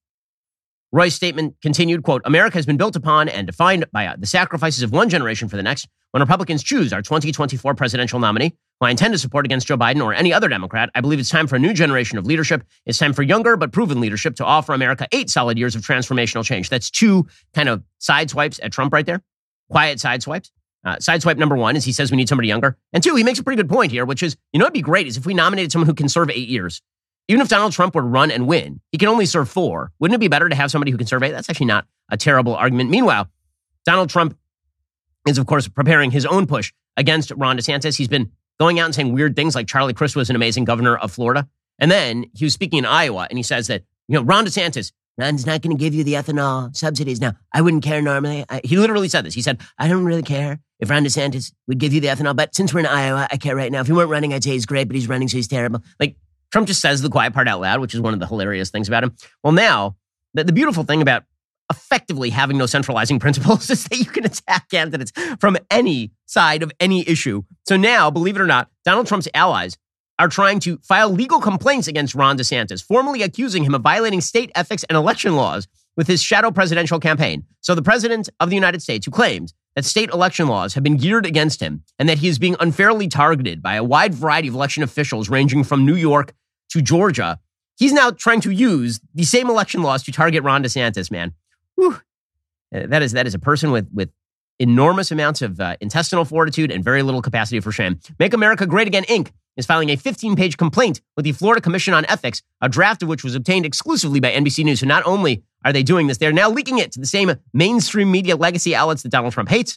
Roy's statement continued, quote, America has been built upon and defined by the sacrifices of one generation for the next. When Republicans choose our twenty twenty-four presidential nominee, who I intend to support against Joe Biden or any other Democrat, I believe it's time for a new generation of leadership. It's time for younger but proven leadership to offer America eight solid years of transformational change. That's two kind of side swipes at Trump right there. Quiet side swipes. Uh, side swipe number one is he says we need somebody younger. And two, he makes a pretty good point here, which is, you know, it'd be great is if we nominated someone who can serve eight years. Even if Donald Trump were to run and win, he can only serve four. Wouldn't it be better to have somebody who can serve eight? That's actually not a terrible argument. Meanwhile, Donald Trump is, of course, preparing his own push against Ron DeSantis. He's been going out and saying weird things like Charlie Crist was an amazing governor of Florida. And then he was speaking in Iowa and he says that, you know, Ron DeSantis, Ron's not going to give you the ethanol subsidies. Now, I wouldn't care normally. I, he literally said this. He said, I don't really care if Ron DeSantis would give you the ethanol, but since we're in Iowa, I care right now. If he weren't running, I'd say he's great, but he's running, so he's terrible. Like, Trump just says the quiet part out loud, which is one of the hilarious things about him. Well, now, the, the beautiful thing about effectively having no centralizing principles is that you can attack candidates from any side of any issue. So now, believe it or not, Donald Trump's allies are trying to file legal complaints against Ron DeSantis, formally accusing him of violating state ethics and election laws with his shadow presidential campaign. So the president of the United States, who claims that state election laws have been geared against him and that he is being unfairly targeted by a wide variety of election officials ranging from New York to Georgia, he's now trying to use the same election laws to target Ron DeSantis, man. Whew. That is that is a person with, with enormous amounts of uh, intestinal fortitude and very little capacity for shame. Make America Great Again, Incorporated is filing a fifteen-page complaint with the Florida Commission on Ethics, a draft of which was obtained exclusively by N B C News. So not only are they doing this, they're now leaking it to the same mainstream media legacy outlets that Donald Trump hates.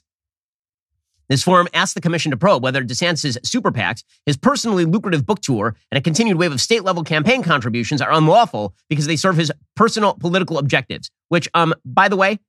This forum asked the commission to probe whether DeSantis' super PACs, his personally lucrative book tour, and a continued wave of state-level campaign contributions are unlawful because they serve his personal political objectives, which, um, by the way,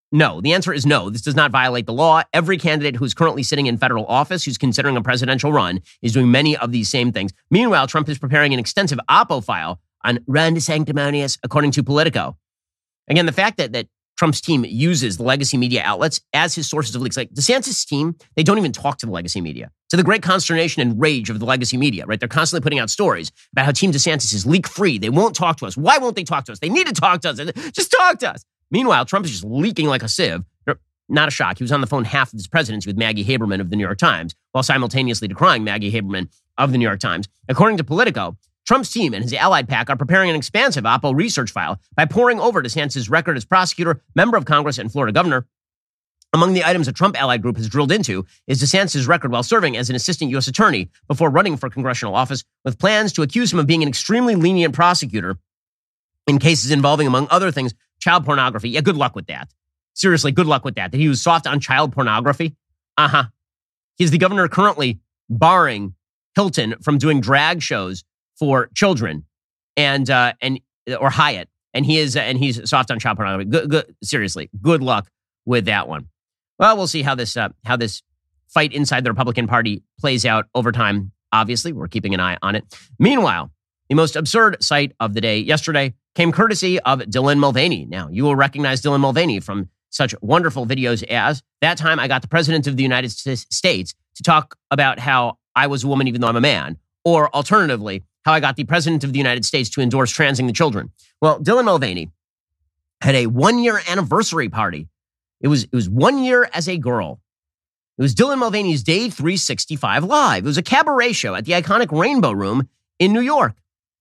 no. The answer is no. This does not violate the law. Every candidate who's currently sitting in federal office who's considering a presidential run is doing many of these same things. Meanwhile, Trump is preparing an extensive oppo file on Ron DeSanctimonious, according to Politico. Again, the fact that, that Trump's team uses the legacy media outlets as his sources of leaks. Like DeSantis' team, they don't even talk to the legacy media. To the great consternation and rage of the legacy media, right? They're constantly putting out stories about how Team DeSantis is leak-free. They won't talk to us. Why won't they talk to us? They need to talk to us. Just talk to us. Meanwhile, Trump is just leaking like a sieve. Not a shock. He was on the phone half of his presidency with Maggie Haberman of the New York Times, while simultaneously decrying Maggie Haberman of the New York Times. According to Politico, Trump's team and his allied pack are preparing an expansive oppo research file by poring over DeSantis' record as prosecutor, member of Congress, and Florida governor. Among the items a Trump allied group has drilled into is DeSantis' record while serving as an assistant U S attorney before running for congressional office, with plans to accuse him of being an extremely lenient prosecutor in cases involving, among other things, child pornography. Yeah, good luck with that. Seriously, good luck with that. That he was soft on child pornography? Uh-huh. He's the governor currently barring Hilton from doing drag shows for children, and uh, and or Hyatt, and he is uh, and he's soft on child pornography. Good, good, seriously, good luck with that one. Well, we'll see how this uh, how this fight inside the Republican Party plays out over time. Obviously, we're keeping an eye on it. Meanwhile, the most absurd sight of the day yesterday came courtesy of Dylan Mulvaney. Now, you will recognize Dylan Mulvaney from such wonderful videos as that time I got the President of the United States to talk about how I was a woman even though I'm a man, or alternatively, how I got the President of the United States to endorse transing the children. Well, Dylan Mulvaney had a one-year anniversary party. It was, it was one year as a girl. It was Dylan Mulvaney's Day three sixty-five Live. It was a cabaret show at the iconic Rainbow Room in New York.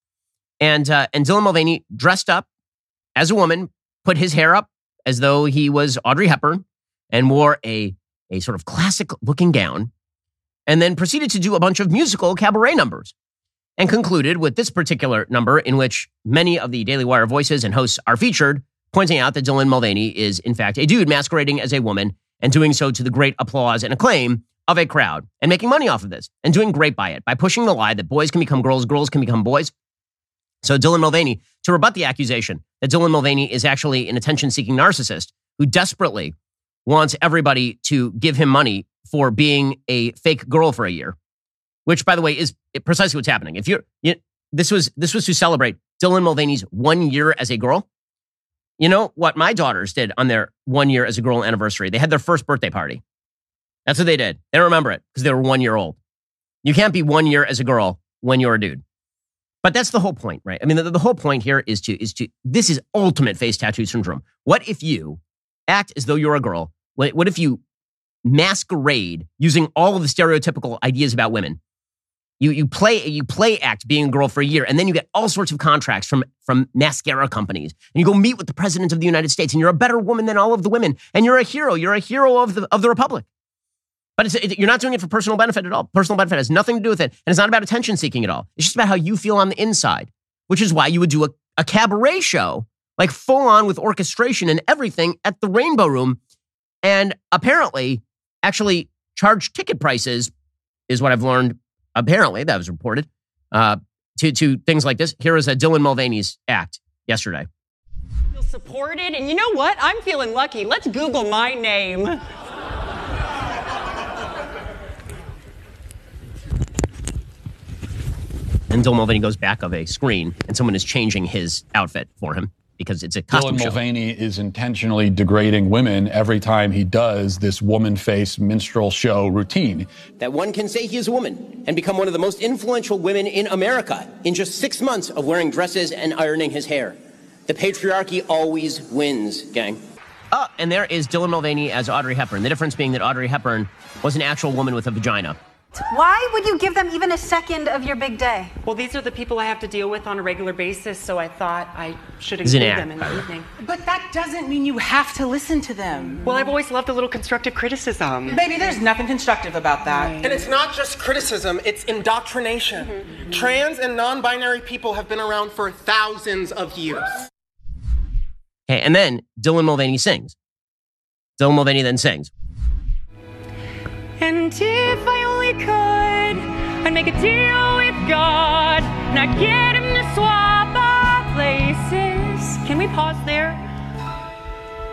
And, uh, and Dylan Mulvaney dressed up as a woman, put his hair up as though he was Audrey Hepburn, and wore a, a sort of classic-looking gown, and then proceeded to do a bunch of musical cabaret numbers, and concluded with this particular number in which many of the Daily Wire voices and hosts are featured, pointing out that Dylan Mulvaney is, in fact, a dude masquerading as a woman and doing so to the great applause and acclaim of a crowd, and making money off of this, and doing great by it, by pushing the lie that boys can become girls, girls can become boys. So Dylan Mulvaney, to rebut the accusation that Dylan Mulvaney is actually an attention-seeking narcissist who desperately wants everybody to give him money for being a fake girl for a year, which, by the way, is precisely what's happening. If you're, you, this was this was to celebrate Dylan Mulvaney's one year as a girl. You know what my daughters did on their one year as a girl anniversary? They had their first birthday party. That's what they did. They don't remember it because they were one year old. You can't be one year as a girl when you're a dude. But that's the whole point, right? I mean, the, the whole point here is to, is to, this is ultimate face tattoo syndrome. What if you act as though you're a girl? What, what if you masquerade using all of the stereotypical ideas about women? You, you play, you play act being a girl for a year, and then you get all sorts of contracts from, from mascara companies. And you go meet with the President of the United States, and you're a better woman than all of the women. And you're a hero. You're a hero of the, of the Republic. But it's, it, you're not doing it for personal benefit at all. Personal benefit has nothing to do with it. And it's not about attention seeking at all. It's just about how you feel on the inside, which is why you would do a, a cabaret show, like full on with orchestration and everything at the Rainbow Room. And apparently actually charge ticket prices is what I've learned. Apparently that was reported uh, to, to things like this. Here is a Dylan Mulvaney's act yesterday. Feel supported. And you know what? I'm feeling lucky. Let's Google my name. And Dylan Mulvaney goes back of a screen, and someone is changing his outfit for him because it's a costume Dylan show. Mulvaney is intentionally degrading women every time he does this woman face minstrel show routine. That one can say he is a woman and become one of the most influential women in America in just six months of wearing dresses and ironing his hair. The patriarchy always wins, gang. Oh, and there is Dylan Mulvaney as Audrey Hepburn. The difference being that Audrey Hepburn was an actual woman with a vagina. Why would you give them even a second of your big day? Well, these are the people I have to deal with on a regular basis, so I thought I should It's an include act. them in the evening. But that doesn't mean you have to listen to them. Well, I've always loved a little constructive criticism. Baby, there's nothing constructive about that. Right. And it's not just criticism, it's indoctrination. Mm-hmm. Trans and non-binary people have been around for thousands of years. Okay, and then Dylan Mulvaney sings. Dylan Mulvaney then sings. And if I only could, I'd make a deal with God, and I'd get him to swap our places. Can we pause there?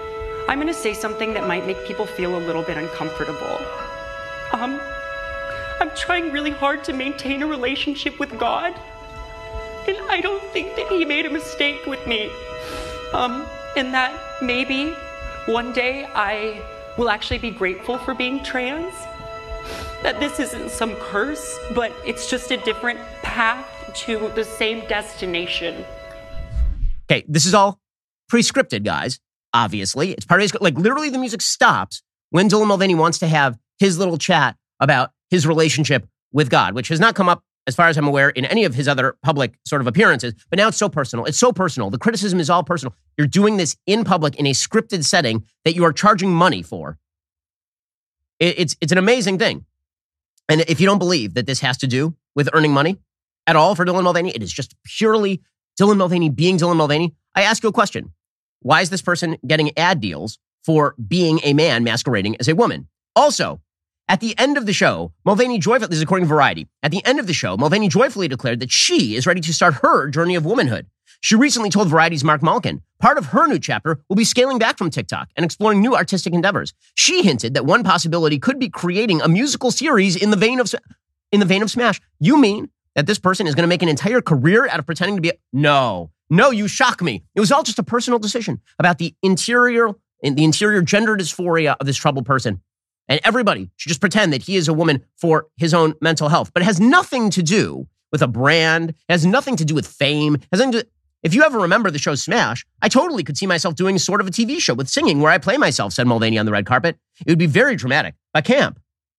I'm going to say something that might make people feel a little bit uncomfortable. Um, I'm trying really hard to maintain a relationship with God, and I don't think that he made a mistake with me. Um, and that maybe one day I will actually be grateful for being trans. That this isn't some curse, but it's just a different path to the same destination. Okay, this is all pre-scripted, guys. Obviously, it's part of his, like literally the music stops when Dylan Mulvaney wants to have his little chat about his relationship with God, which has not come up, as far as I'm aware, in any of his other public sort of appearances. But now it's so personal. It's so personal. The criticism is all personal. You're doing this in public in a scripted setting that you are charging money for. It, it's, it's an amazing thing. And if you don't believe that this has to do with earning money at all for Dylan Mulvaney, it is just purely Dylan Mulvaney being Dylan Mulvaney. I ask you a question. Why is this person getting ad deals for being a man masquerading as a woman? Also, at the end of the show, Mulvaney joyfully, this is according to Variety, at the end of the show, Mulvaney joyfully declared that she is ready to start her journey of womanhood. She recently told Variety's Mark Malkin part of her new chapter will be scaling back from TikTok and exploring new artistic endeavors. She hinted that one possibility could be creating a musical series in the vein of in the vein of Smash. You mean that this person is going to make an entire career out of pretending to be a... No. No, you shock me. It was all just a personal decision about the interior, the interior gender dysphoria of this troubled person. And everybody should just pretend that he is a woman for his own mental health. But it has nothing to do with a brand. It has nothing to do with fame. It has nothing to, if you ever remember the show Smash, I totally could see myself doing sort of a T V show with singing where I play myself, said Mulvaney on the red carpet. It would be very dramatic, but camp.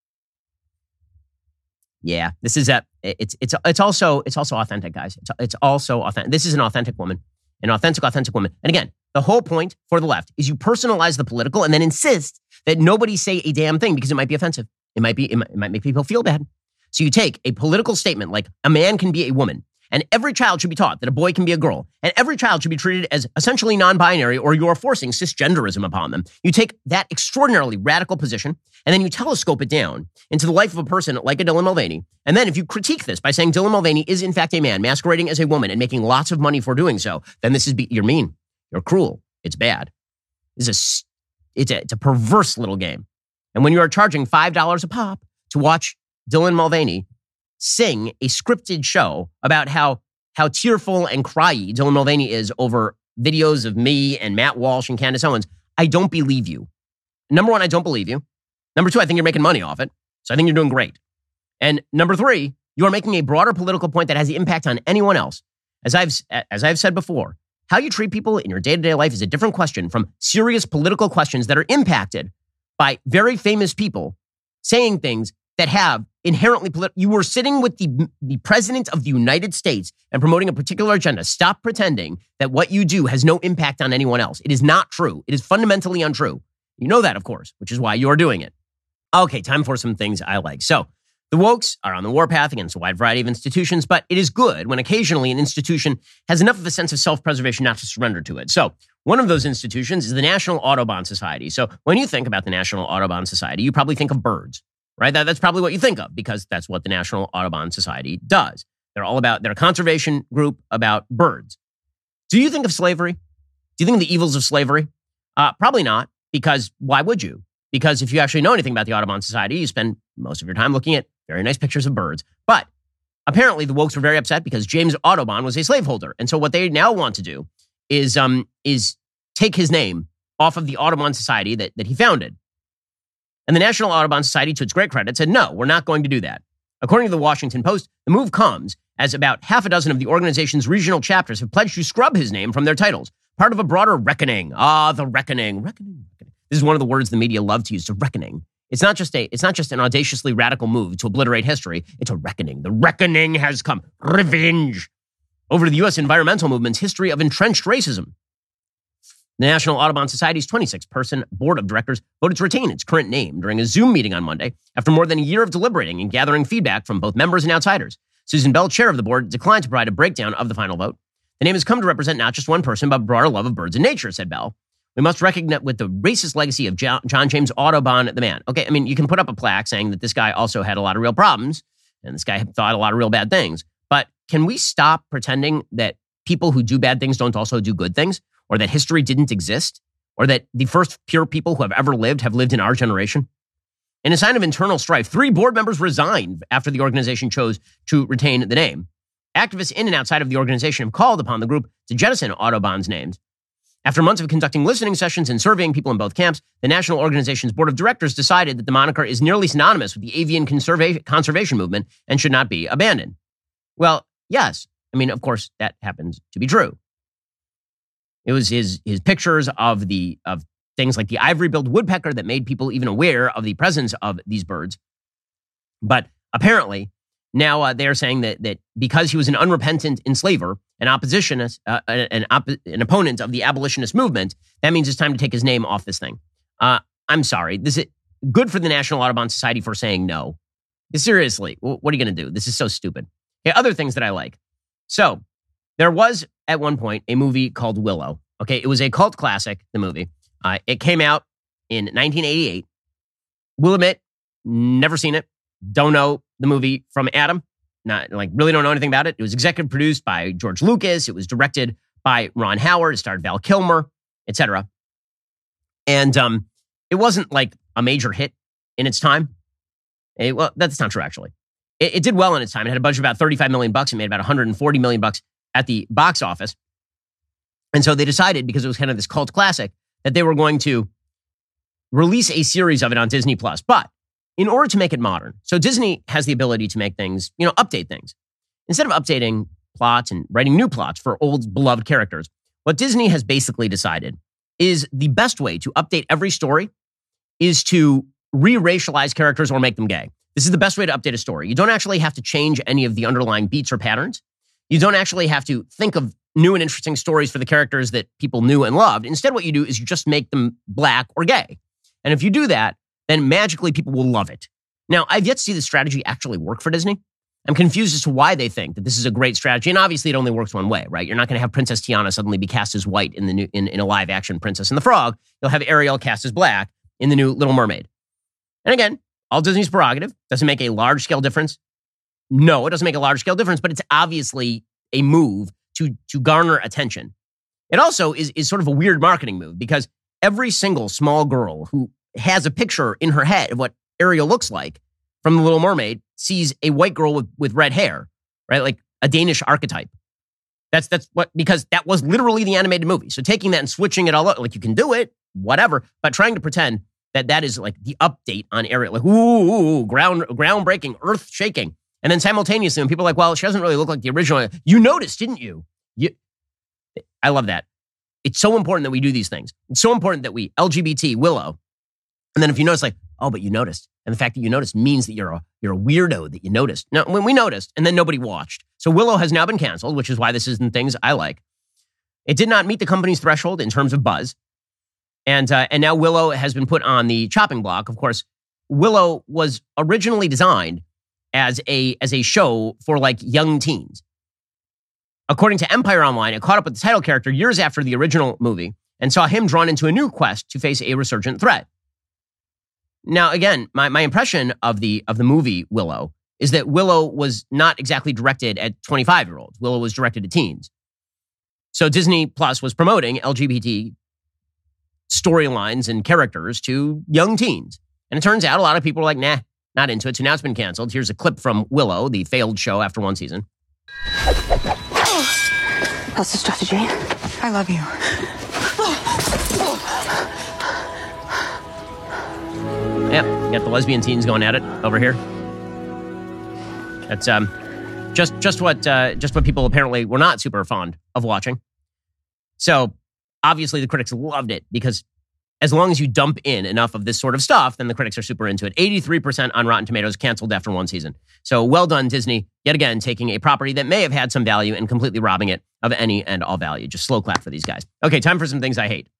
Yeah, this is a, it's, it's, it's also, it's also authentic, guys. It's, it's also authentic. This is an authentic woman, an authentic, authentic woman. And again, the whole point for the left is you personalize the political and then insist that nobody say a damn thing because it might be offensive. It might be, it might, it might make people feel bad. So you take a political statement like a man can be a woman and every child should be taught that a boy can be a girl and every child should be treated as essentially non-binary or you're forcing cisgenderism upon them. You take that extraordinarily radical position and then you telescope it down into the life of a person like a Dylan Mulvaney. And then if you critique this by saying Dylan Mulvaney is in fact a man masquerading as a woman and making lots of money for doing so, then this is, be, you're mean, you're cruel, it's bad. This is a, it's a, it's a perverse little game. And when you are charging five dollars a pop to watch Dylan Mulvaney sing a scripted show about how how tearful and cryy Dylan Mulvaney is over videos of me and Matt Walsh and Candace Owens, I don't believe you. Number one, I don't believe you. Number two, I think you're making money off it. So I think you're doing great. And number three, you are making a broader political point that has the impact on anyone else. As I've as I've said before, how you treat people in your day-to-day life is a different question from serious political questions that are impacted by very famous people saying things that have inherently political. You were sitting with the, the president of the United States and promoting a particular agenda. Stop pretending that what you do has no impact on anyone else. It is not true. It is fundamentally untrue. You know that, of course, which is why you're doing it. Okay, time for some things I like. So the wokes are on the warpath against a wide variety of institutions, but it is good when occasionally an institution has enough of a sense of self-preservation not to surrender to it. So one of those institutions is the National Audubon Society. So when you think about the National Audubon Society, you probably think of birds. Right? That, that's probably what you think of because that's what the National Audubon Society does. They're all about, they're a conservation group about birds. Do you think of slavery? Do you think of the evils of slavery? Uh, probably not, because why would you? Because if you actually know anything about the Audubon Society, you spend most of your time looking at very nice pictures of birds. But apparently the wokes were very upset because James Audubon was a slaveholder. And so what they now want to do is, um, is take his name off of the Audubon Society that, that he founded. And the National Audubon Society, to its great credit, said, no, we're not going to do that. According to the Washington Post, the move comes as about half a dozen of the organization's regional chapters have pledged to scrub his name from their titles, part of a broader reckoning. Ah, the reckoning. Reckoning. reckoning. This is one of the words the media love to use, the reckoning. It's not just a, it's not just an audaciously radical move to obliterate history. It's a reckoning. The reckoning has come. Revenge over the U S environmental movement's history of entrenched racism. The National Audubon Society's twenty-six person board of directors voted to retain its current name during a Zoom meeting on Monday after more than a year of deliberating and gathering feedback from both members and outsiders. Susan Bell, chair of the board, declined to provide a breakdown of the final vote. The name has come to represent not just one person, but a broader love of birds and nature, said Bell. We must recognize with the racist legacy of John James Audubon, the man. Okay, I mean, you can put up a plaque saying that this guy also had a lot of real problems and this guy thought a lot of real bad things. But can we stop pretending that people who do bad things don't also do good things? Or that history didn't exist, or that the first pure people who have ever lived have lived in our generation. In a sign of internal strife, three board members resigned after the organization chose to retain the name. Activists in and outside of the organization have called upon the group to jettison Audubon's names. After months of conducting listening sessions and surveying people in both camps, the national organization's board of directors decided that the moniker is nearly synonymous with the avian conserva- conservation movement and should not be abandoned. Well, yes. I mean, of course, that happens to be true. It was his his pictures of the of things like the ivory-billed woodpecker that made people even aware of the presence of these birds. But apparently, now uh, they're saying that that because he was an unrepentant enslaver, an oppositionist, uh, an, op- an opponent of the abolitionist movement, that means it's time to take his name off this thing. Uh, I'm sorry. This is good for the National Audubon Society for saying no. Seriously, what are you going to do? This is so stupid. Okay, other things that I like. So there was at one point a movie called Willow. Okay, it was a cult classic, the movie. Uh, it came out in nineteen eighty-eight. Will admit, never seen it. Don't know the movie from Adam. Not like really don't know anything about it. It was executive produced by George Lucas. It was directed by Ron Howard. It starred Val Kilmer, et cetera. And um, it wasn't like a major hit in its time. It, well, that's not true actually. It, it did well in its time. It had a budget of about thirty-five million bucks. It made about one hundred forty million bucks at the box office. And so they decided, because it was kind of this cult classic, that they were going to release a series of it on Disney Plus. But in order to make it modern, so Disney has the ability to make things, you know, update things. Instead of updating plots and writing new plots for old beloved characters, what Disney has basically decided is the best way to update every story is to re-racialize characters or make them gay. This is the best way to update a story. You don't actually have to change any of the underlying beats or patterns. You don't actually have to think of new and interesting stories for the characters that people knew and loved. Instead, what you do is you just make them black or gay. And if you do that, then magically people will love it. Now, I've yet to see this strategy actually work for Disney. I'm confused as to why they think that this is a great strategy. And obviously, it only works one way, right? You're not going to have Princess Tiana suddenly be cast as white in the new in, in a live-action Princess and the Frog. You'll have Ariel cast as black in the new Little Mermaid. And again, all Disney's prerogative. Doesn't make a large-scale difference. No, it doesn't make a large-scale difference, but it's obviously a move to, to garner attention. It also is, is sort of a weird marketing move because every single small girl who has a picture in her head of what Ariel looks like from The Little Mermaid sees a white girl with, with red hair, right? Like a Danish archetype. That's that's what, because that was literally the animated movie. So taking that and switching it all up, like you can do it, whatever, but trying to pretend that that is like the update on Ariel, like, ooh, ooh, ooh ground, groundbreaking, earth shaking. And then simultaneously, when people are like, well, she doesn't really look like the original. You noticed, didn't you? you? I love that. It's so important that we do these things. It's so important that we L G B T Willow. And then if you notice, like, oh, but you noticed. And the fact that you noticed means that you're a, you're a weirdo that you noticed. No, when we noticed, and then nobody watched. So Willow has now been canceled, which is why this isn't things I like. It did not meet the company's threshold in terms of buzz. And, uh, and now Willow has been put on the chopping block. Of course, Willow was originally designed as a as a show for like young teens. According to Empire Online, it caught up with the title character years after the original movie and saw him drawn into a new quest to face a resurgent threat. Now, again, my, my impression of the of the movie Willow is that Willow was not exactly directed at twenty-five-year-olds. Willow was directed at teens. So Disney Plus was promoting L G B T storylines and characters to young teens. And it turns out a lot of people are like, nah, not into it. So now it's been canceled. Here's a clip from Willow, the failed show after one season. That's the strategy. I love you. Yeah, you got the lesbian teens going at it over here. That's um, just just what uh, just what people apparently were not super fond of watching. So obviously the critics loved it because as long as you dump in enough of this sort of stuff, then the critics are super into it. eighty-three percent on Rotten Tomatoes, canceled after one season. So well done, Disney, yet again, taking a property that may have had some value and completely robbing it of any and all value. Just slow clap for these guys. Okay, time for some things I hate.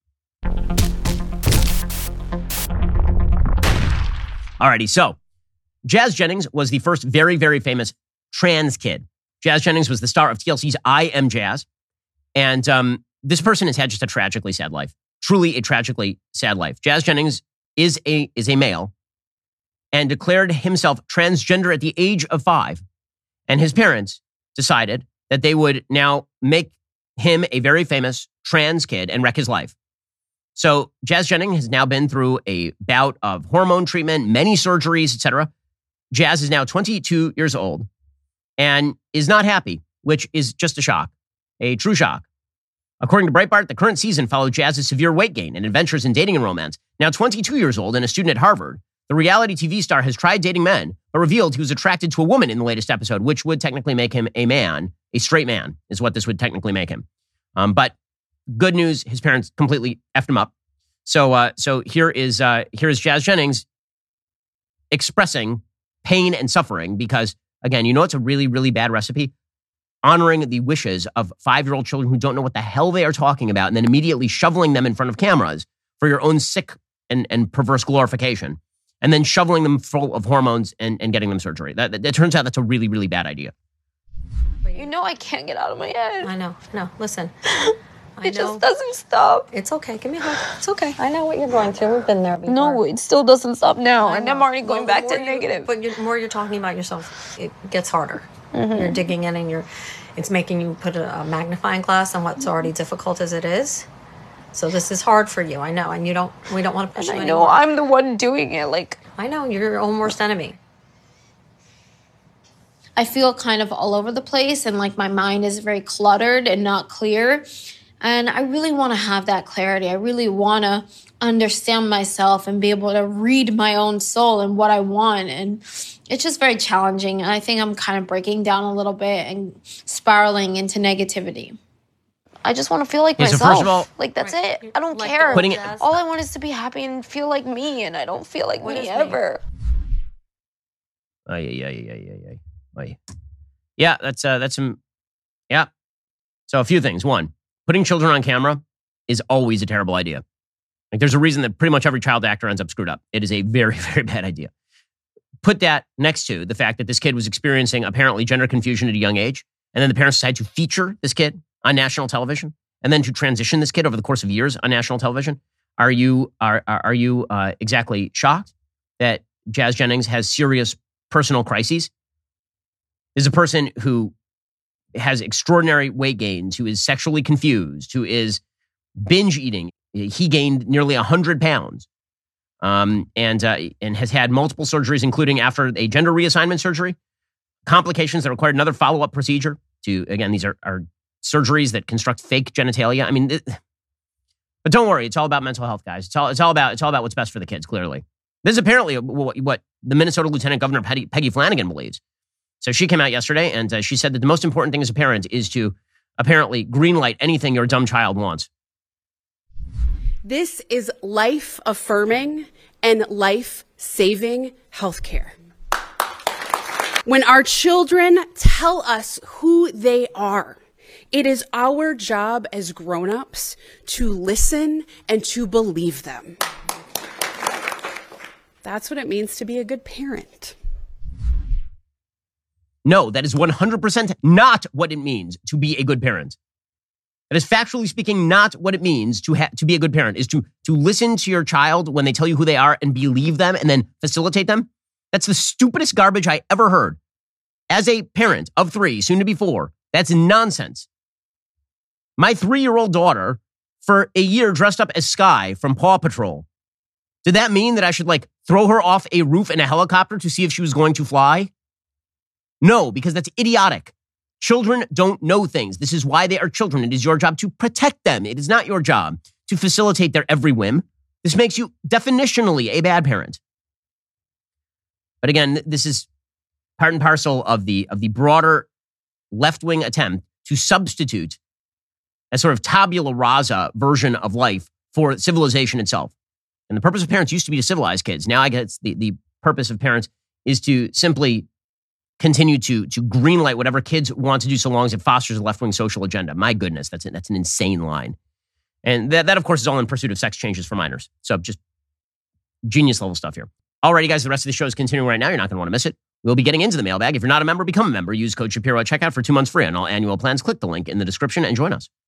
Alrighty, so Jazz Jennings was the first very, very famous trans kid. Jazz Jennings was the star of T L C's I Am Jazz. And um, this person has had just a tragically sad life. Truly a tragically sad life. Jazz Jennings is a is a male and declared himself transgender at the age of five. And his parents decided that they would now make him a very famous trans kid and wreck his life. So Jazz Jennings has now been through a bout of hormone treatment, many surgeries, et cetera. Jazz is now twenty-two years old and is not happy, which is just a shock, a true shock. According to Breitbart, the current season followed Jazz's severe weight gain and adventures in dating and romance. Now twenty-two years old and a student at Harvard, the reality T V star has tried dating men, but revealed he was attracted to a woman in the latest episode, which would technically make him a man, a straight man, is what this would technically make him. Um, but good news, his parents completely effed him up. So, uh, so here is uh, here is Jazz Jennings expressing pain and suffering because, again, you know it's a really, really bad recipe? Honoring the wishes of five-year-old children who don't know what the hell they are talking about and then immediately shoveling them in front of cameras for your own sick and, and perverse glorification, and then shoveling them full of hormones and, and getting them surgery. That, that, that turns out that's a really, really bad idea. You know I can't get out of my head. I know, no, listen. It just doesn't stop. It's okay, give me a hug. It's okay. I know what you're going through. We've been there before. No, it still doesn't stop now, I and know. I'm already going Well, back the to more you- negative. But the more you're talking about yourself, it gets harder. Mhm. You're digging in and you're, it's making you put a, a magnifying glass on what's already difficult as it is. So this is hard for you, I know, and you don't, we don't want to push And you I know anymore. I'm the one doing it, like... I know, you're your own worst enemy. I feel kind of all over the place and like my mind is very cluttered and not clear. And I really want to have that clarity. I really want to understand myself and be able to read my own soul and what I want. And it's just very challenging. And I think I'm kind of breaking down a little bit and spiraling into negativity. I just want to feel like Yeah, so myself. first of all- like, that's it. I don't Like care. Putting it- All I want is to be happy and feel like me. And I don't feel like What me is me? ever. Ay, ay, ay, ay, ay, ay, ay. Yeah, that's uh, that's some. Yeah. So a few things. One, putting children on camera is always a terrible idea. Like, there's a reason that pretty much every child actor ends up screwed up. It is a very, very bad idea. Put that next to the fact that this kid was experiencing apparently gender confusion at a young age, and then the parents decided to feature this kid on national television, and then to transition this kid over the course of years on national television. Are you are are, are you uh, exactly shocked that Jazz Jennings has serious personal crises? Is a person who has extraordinary weight gains, who is sexually confused, who is binge eating. He gained nearly one hundred pounds um, and, uh, and has had multiple surgeries, including after a gender reassignment surgery, complications that required another follow-up procedure to, again, these are, are surgeries that construct fake genitalia. I mean, th- but don't worry. It's all about mental health, guys. It's all, it's all about, it's all about what's best for the kids, clearly. This is apparently what, what the Minnesota Lieutenant Governor Peggy, Peggy Flanagan believes. So she came out yesterday and uh, she said that the most important thing as a parent is to apparently greenlight anything your dumb child wants. This is life-affirming and life-saving healthcare. When our children tell us who they are, it is our job as grown-ups to listen and to believe them. That's what it means to be a good parent. No, that is one hundred percent not what it means to be a good parent. That is factually speaking not what it means to ha- to be a good parent, is to, to listen to your child when they tell you who they are and believe them and then facilitate them. That's the stupidest garbage I ever heard. As a parent of three, soon to be four, that's nonsense. My three-year-old daughter, for a year, dressed up as Skye from Paw Patrol. Did that mean that I should, like, throw her off a roof in a helicopter to see if she was going to fly? No, because that's idiotic. Children don't know things. This is why they are children. It is your job to protect them. It is not your job to facilitate their every whim. This makes you definitionally a bad parent. But again, this is part and parcel of the, of the broader left-wing attempt to substitute a sort of tabula rasa version of life for civilization itself. And the purpose of parents used to be to civilize kids. Now I guess the, the purpose of parents is to simply continue to, to greenlight whatever kids want to do so long as it fosters a left-wing social agenda. My goodness, that's, a, that's an insane line. And that, that, of course, is all in pursuit of sex changes for minors. So just genius level stuff here. Alrighty, guys, the rest of the show is continuing right now. You're not going to want to miss it. We'll be getting into the mailbag. If you're not a member, become a member. Use code Shapiro at checkout for two months free on all annual plans. Click the link in the description and join us.